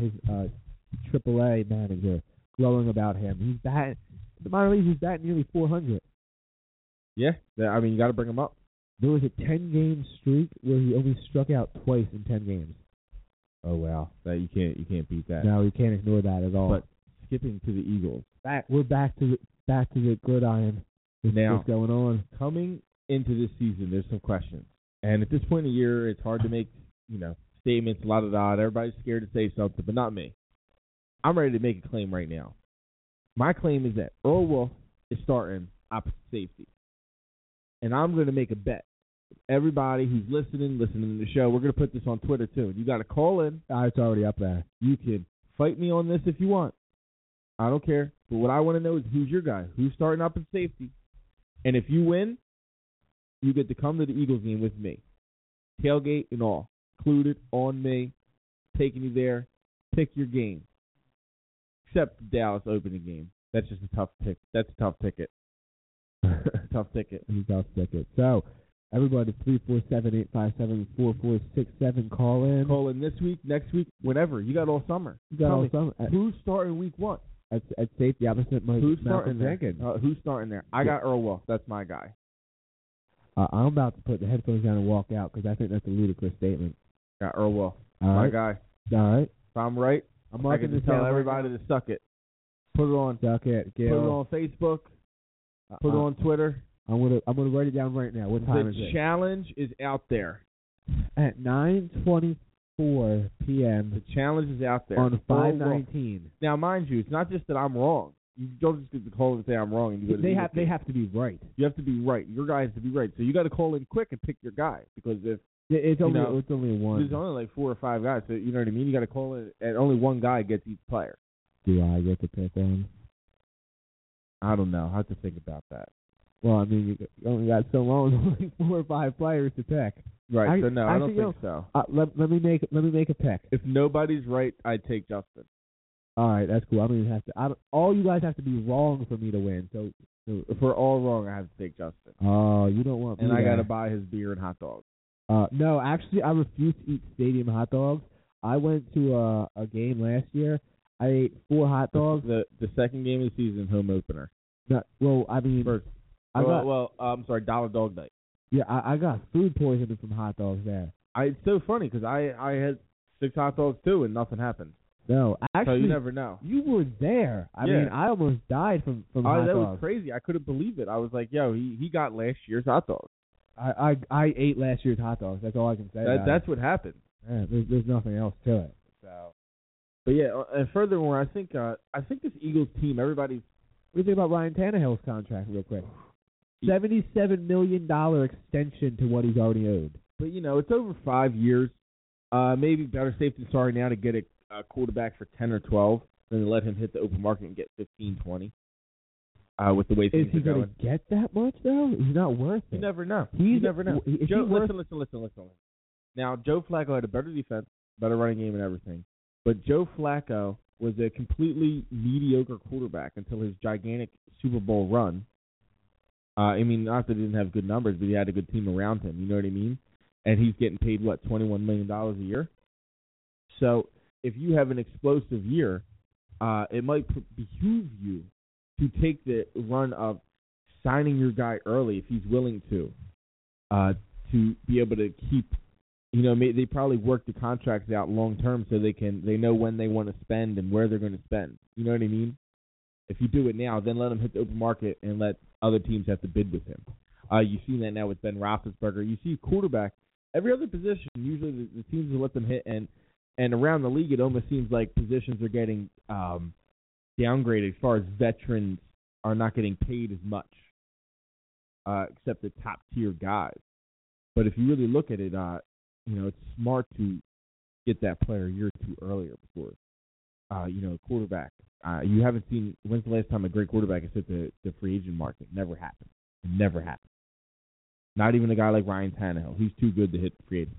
AAA manager glowing about him. He's batting, the minor leagues, he's batting nearly 400. Yeah, I mean, you got to bring him up. There was a 10-game streak where he only struck out twice in 10 games. Oh wow, that you can't beat that. No, you can't ignore that at all. But skipping to the Eagles, we're back to the gridiron. What's going on? Coming into this season, there's some questions, and at this point in the year, it's hard to make statements. Everybody's scared to say something, but not me. I'm ready to make a claim right now. My claim is that Earl Wolff is starting opposite safety. And I'm going to make a bet. Everybody who's listening to the show, we're going to put this on Twitter too. You got to call in. It's already up there. You can fight me on this if you want. I don't care. But what I want to know is who's your guy? Who's starting opposite safety? And if you win, you get to come to the Eagles game with me. Tailgate and all. Included on me. Taking you there. Pick your game. Except the Dallas opening game. That's just a tough pick. That's a tough ticket. Tough ticket. Tough ticket. So, everybody, 347-857-4467. Call in. Call in this week, next week, whenever. You got all summer. Who's starting week 1? At safety, opposite Who's starting there? Who's starting there? I got Earl Wolff. That's my guy. I'm about to put the headphones down and walk out because I think that's a ludicrous statement. Got Earl Wolff. My guy. All right. If I'm right, I'm not going to tell everybody to suck it. Put it on. Suck it. Gil. Put it on Facebook. Put it on Twitter. I'm gonna write it down right now. What time is it? The challenge is out there. At 9:24 p.m. The challenge is out there. On 5/19. Now, mind you, it's not just that I'm wrong. You don't just get to call and say I'm wrong. And you they have to be right. You have to be right. Your guy has to be right. So you got to call in quick and pick your guy. Because if It's only one. There's only like 4 or 5 guys, so you know what I mean? You got to call it, and only one guy gets each player. Do I get to pick one? I don't know. I have to think about that. Well, I mean, you only got so long, only 4 or 5 players to pick. Right. I don't think so. Let me make a pick. If nobody's right, I'd take Justin. All right, that's cool. I don't even have to. All you guys have to be wrong for me to win. So if we're all wrong, I have to take Justin. Oh, you don't want me. And I got to buy his beer and hot dogs. No, actually, I refuse to eat stadium hot dogs. I went to a game last year. I ate 4 hot dogs. The second game of the season, home opener. Well, I mean, first. I'm sorry, Dollar Dog Night. Yeah, I got food poisoning from hot dogs there. It's so funny because I had 6 hot dogs too and nothing happened. No, actually, so you never know. You were there. I mean, I almost died from hot dogs. That was crazy. I couldn't believe it. I was like, yo, he got last year's hot dogs. I ate last year's hot dogs. That's all I can say. That's what happened. Yeah, there's nothing else to it. So, but yeah, and furthermore, I think this Eagles team, everybody's. What do you think about Ryan Tannehill's contract, real quick? $77 million extension to what he's already owed. But it's over 5 years. Maybe better safe than sorry now to get a quarterback for 10 or 12 than to let him hit the open market and get 15, 20. With the way things are going. Is he going to get that much though? He's not worth it. You never know. You never know. Listen. Now Joe Flacco had a better defense, better running game, and everything. But Joe Flacco was a completely mediocre quarterback until his gigantic Super Bowl run. I mean, not that he didn't have good numbers, but he had a good team around him. You know what I mean? And he's getting paid, $21 million a year? So if you have an explosive year, it might behoove you to take the run of signing your guy early if he's willing to be able to keep. They probably work the contracts out long term so they know when they want to spend and where they're going to spend. You know what I mean? If you do it now, then let him hit the open market and let other teams have to bid with him. You've seen that now with Ben Roethlisberger. You see quarterback, every other position, usually the teams will let them hit, and around the league it almost seems like positions are getting downgraded as far as veterans are not getting paid as much, except the top-tier guys. But if you really look at it, it's smart to get that player a year or two earlier before, quarterback. You haven't seen, when's the last time a great quarterback has hit the free agent market? Never happened. It never happened. Not even a guy like Ryan Tannehill. He's too good to hit the free agency.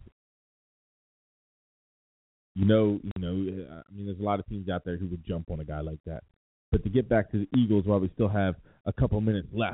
There's a lot of teams out there who would jump on a guy like that. But to get back to the Eagles while we still have a couple minutes left,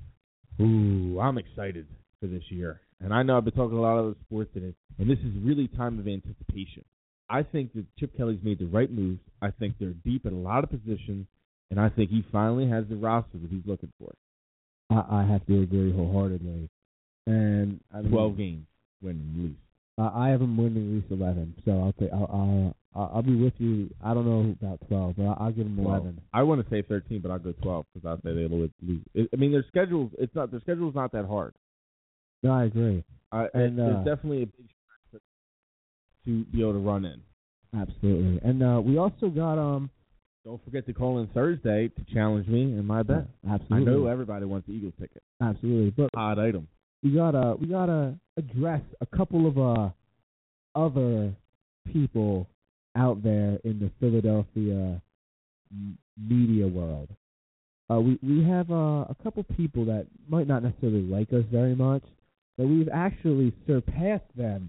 I'm excited for this year. And I know I've been talking a lot of sports today, and this is really time of anticipation. I think that Chip Kelly's made the right moves. I think they're deep at a lot of positions, and I think he finally has the roster that he's looking for. I have to agree wholeheartedly. And 12 games winning at least. I have him winning at least 11, so I'll be with you. I don't know about 12, but I'll give him 11. I want to say 13, but I'll go 12 because I'll say they'll lose. Their schedule's not that hard. No, I agree. And there's definitely a big chance to be able to run in. Absolutely. And we also got Don't forget to call in Thursday to challenge me in my bet. Absolutely. I know everybody wants the Eagles ticket. Absolutely. But hot item. We gotta address a couple of other people out there in the Philadelphia media world. We have a couple people that might not necessarily like us very much, but we've actually surpassed them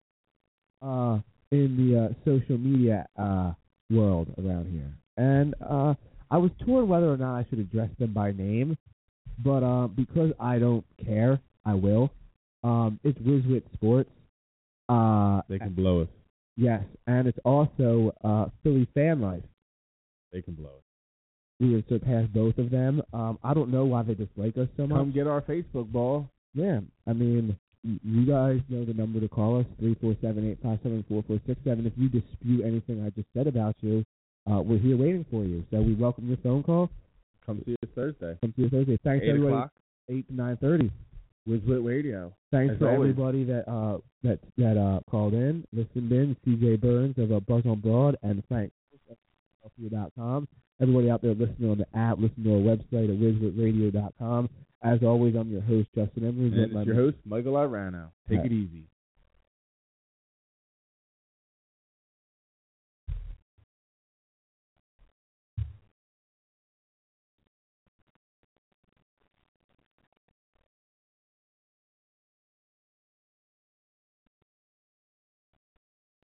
in the social media world around here. And I was torn whether or not I should address them by name, but because I don't care, I will. It's Wiswit Sports. They can blow us. Yes, and it's also Philly Fan Life. They can blow us. We have surpassed both of them. I don't know why they dislike us so much. Come get our Facebook ball. Yeah, I mean, you guys know the number to call us, 347-857-4467. If you dispute anything I just said about you, we're here waiting for you. So we welcome your phone call. Come see us Thursday. Thanks, 8 everybody. o'clock. 8 to 9:30. Wiswit Radio. Thanks As for always. everybody that called in, listened in. CJ Burns of Buzz on Broad and Frank Philadelphia.com. Everybody out there listening on the app, listen to our website at WizwitRadio.com. As always, I'm your host, Justin Emery. And it's your host, Michael Irano. Take it easy.